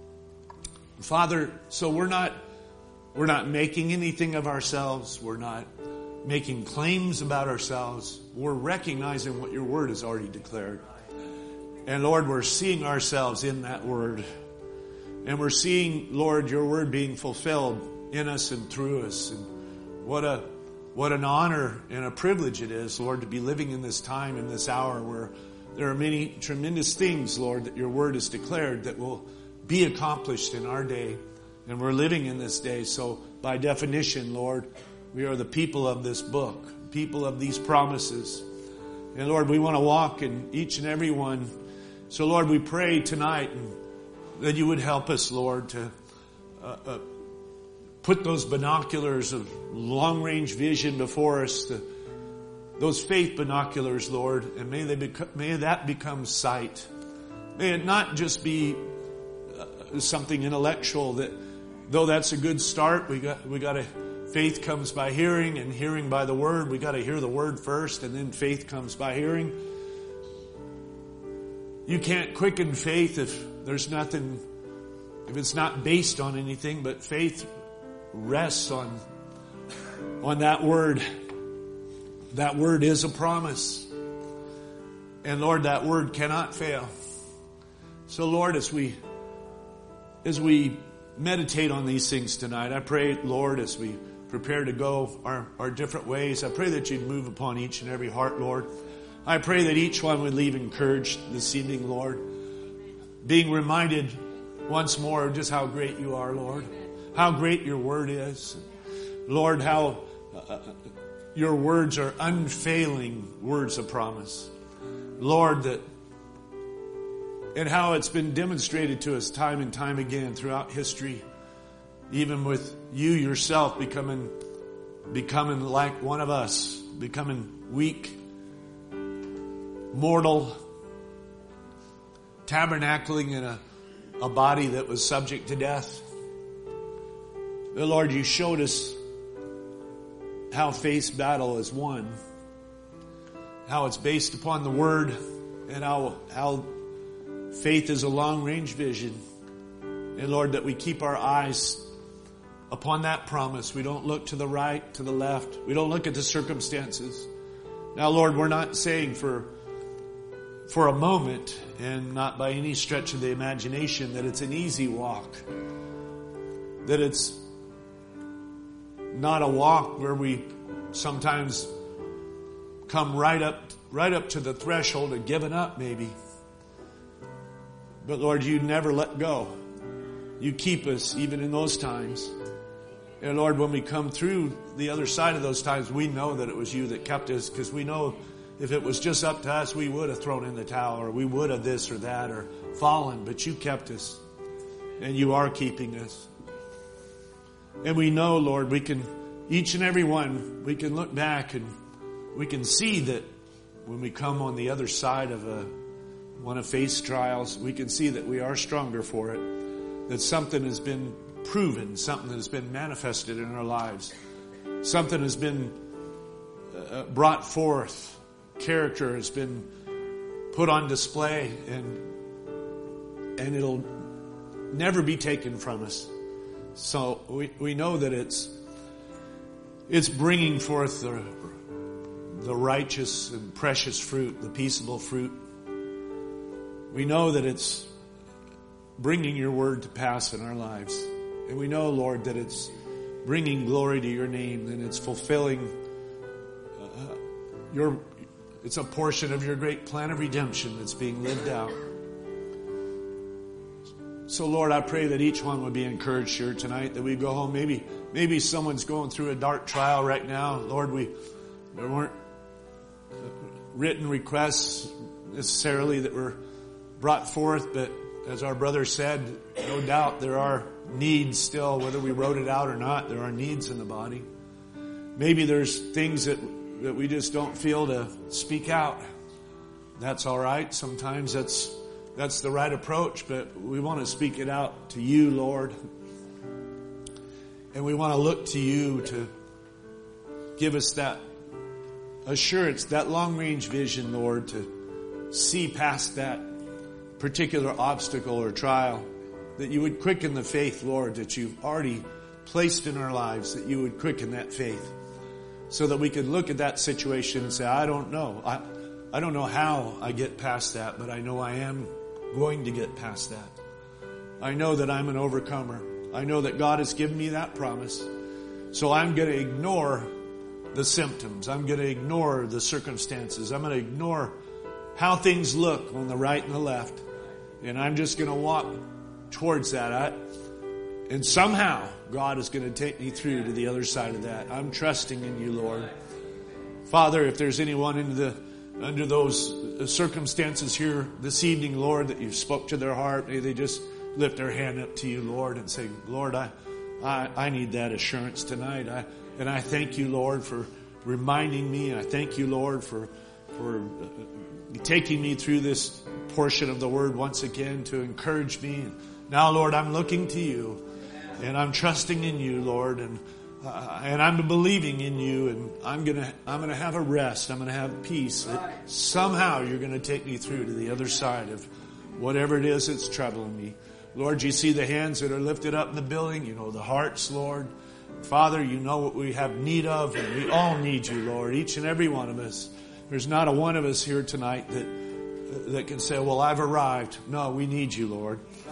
Father, so we're not, we're not making anything of ourselves. We're not making claims about ourselves. We're recognizing what your word has already declared. And Lord, we're seeing ourselves in that word. And we're seeing, Lord, your word being fulfilled in us and through us. And what a, what an honor and a privilege it is, Lord, to be living in this time, in this hour where there are many tremendous things, Lord, that your word has declared that will be accomplished in our day. And we're living in this day. So by definition, Lord, we are the people of this book, people of these promises. And Lord, we want to walk in each and every one. So Lord, we pray tonight and that you would help us, Lord, to uh, uh, put those binoculars of long-range vision before us, the, those faith binoculars, Lord, and may they bec- may that become sight. May it not just be uh, something intellectual. That though that's a good start, we got we got to. Faith comes by hearing, and hearing by the word. We got to hear the word first, and then faith comes by hearing. You can't quicken faith if there's nothing, if it's not based on anything, but faith rests on, on that word. That word is a promise. And Lord, that word cannot fail. So Lord, as we, as we meditate on these things tonight. I pray, Lord, as we prepare to go our, our different ways, I pray that you'd move upon each and every heart, Lord. I pray that each one would leave encouraged this evening, Lord, being reminded once more of just how great you are, Lord, how great your word is. Lord, how uh, your words are unfailing words of promise. Lord, that and how it's been demonstrated to us time and time again throughout history, even with you yourself becoming becoming like one of us, becoming weak, mortal, tabernacling in a, a body that was subject to death. But Lord, you showed us how faith's battle is won, how it's based upon the Word, and how how faith is a long-range vision. And Lord, that we keep our eyes upon that promise. We don't look to the right, to the left. We don't look at the circumstances. Now, Lord, we're not saying for for a moment, and not by any stretch of the imagination, that it's an easy walk. That it's not a walk where we sometimes come right up, right up to the threshold of giving up, maybe. But Lord, you never let go. You keep us even in those times. And Lord, when we come through the other side of those times, we know that it was you that kept us, because we know if it was just up to us, we would have thrown in the towel, or we would have this or that, or fallen. But you kept us, and you are keeping us. And we know, Lord, we can, each and every one, we can look back and we can see that when we come on the other side of a one of faith's trials, we can see that we are stronger for it, that something has been proven, something has been manifested in our lives, something has been uh, brought forth, character has been put on display, and and it'll never be taken from us. So we, we know that it's it's bringing forth the the righteous and precious fruit, the peaceable fruit. We know that it's bringing your word to pass in our lives. And we know, Lord, that it's bringing glory to your name, and it's fulfilling uh, your, it's a portion of your great plan of redemption that's being lived out. So, Lord, I pray that each one would be encouraged here tonight, that we go home. Maybe, maybe someone's going through a dark trial right now. Lord, we, there weren't written requests necessarily that were brought forth, but as our brother said, no doubt there are needs still, whether we wrote it out or not. There are needs in the body. Maybe there's things that that we just don't feel to speak out. That's all right. Sometimes that's that's the right approach, but we want to speak it out to you, Lord. And we want to look to you to give us that assurance, that long-range vision, Lord, to see past that particular obstacle or trial, that you would quicken the faith, Lord, that you've already placed in our lives, that you would quicken that faith so that we could look at that situation and say, I don't know. I, I don't know how I get past that, but I know I am going to get past that. I know that I'm an overcomer. I know that God has given me that promise. So I'm going to ignore the symptoms. I'm going to ignore the circumstances. I'm going to ignore how things look on the right and the left. And I'm just going to walk towards that. I, and somehow God is going to take me through to the other side of that. I'm trusting in you, Lord. Father, if there's anyone in the, under those circumstances here this evening, Lord, that you spoke to their heart, may they just lift their hand up to you, Lord, and say, Lord, I, I, I need that assurance tonight. I, and I thank you, Lord, for reminding me. I thank you, Lord, for, for taking me through this portion of the word once again to encourage me. Now, Lord, I'm looking to you, and I'm trusting in you, Lord, and uh, and I'm believing in you, and I'm gonna I'm gonna have a rest. I'm gonna have peace. That somehow you're gonna take me through to the other side of whatever it is that's troubling me. Lord, you see the hands that are lifted up in the building. You know the hearts, Lord. Father, you know what we have need of, and we all need you, Lord, each and every one of us. There's not a one of us here tonight that that can say, well, I've arrived. No, we need you, Lord.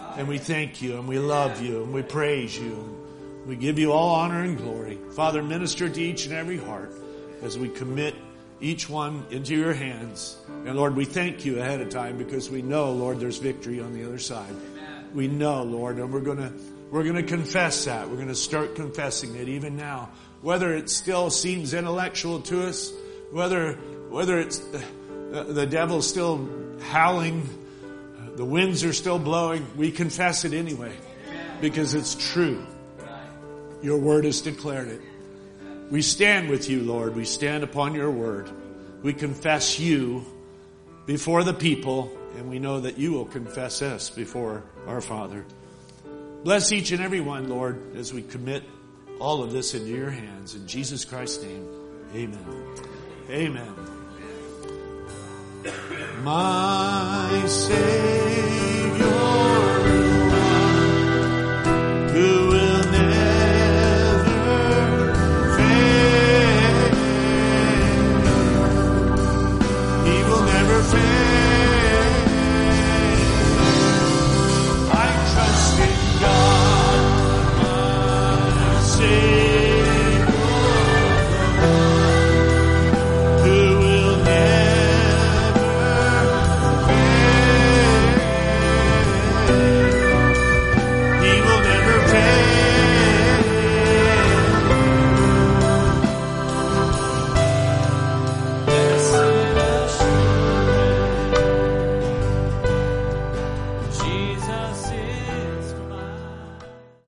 And we thank you and we love you and we praise you. We give you all honor and glory. Father, minister to each and every heart as we commit each one into your hands. And Lord, we thank you ahead of time because we know, Lord, there's victory on the other side. Amen. We know, Lord, and we're going to we're going to confess that. We're going to start confessing it even now. Whether it still seems intellectual to us, whether whether it's the, the devil's still howling, the winds are still blowing, we confess it anyway because it's true. Your word has declared it. We stand with you, Lord. We stand upon your word. We confess you before the people, and we know that you will confess us before our Father. Bless each and every one, Lord, as we commit all of this into your hands. In Jesus Christ's name, amen. Amen. My Savior.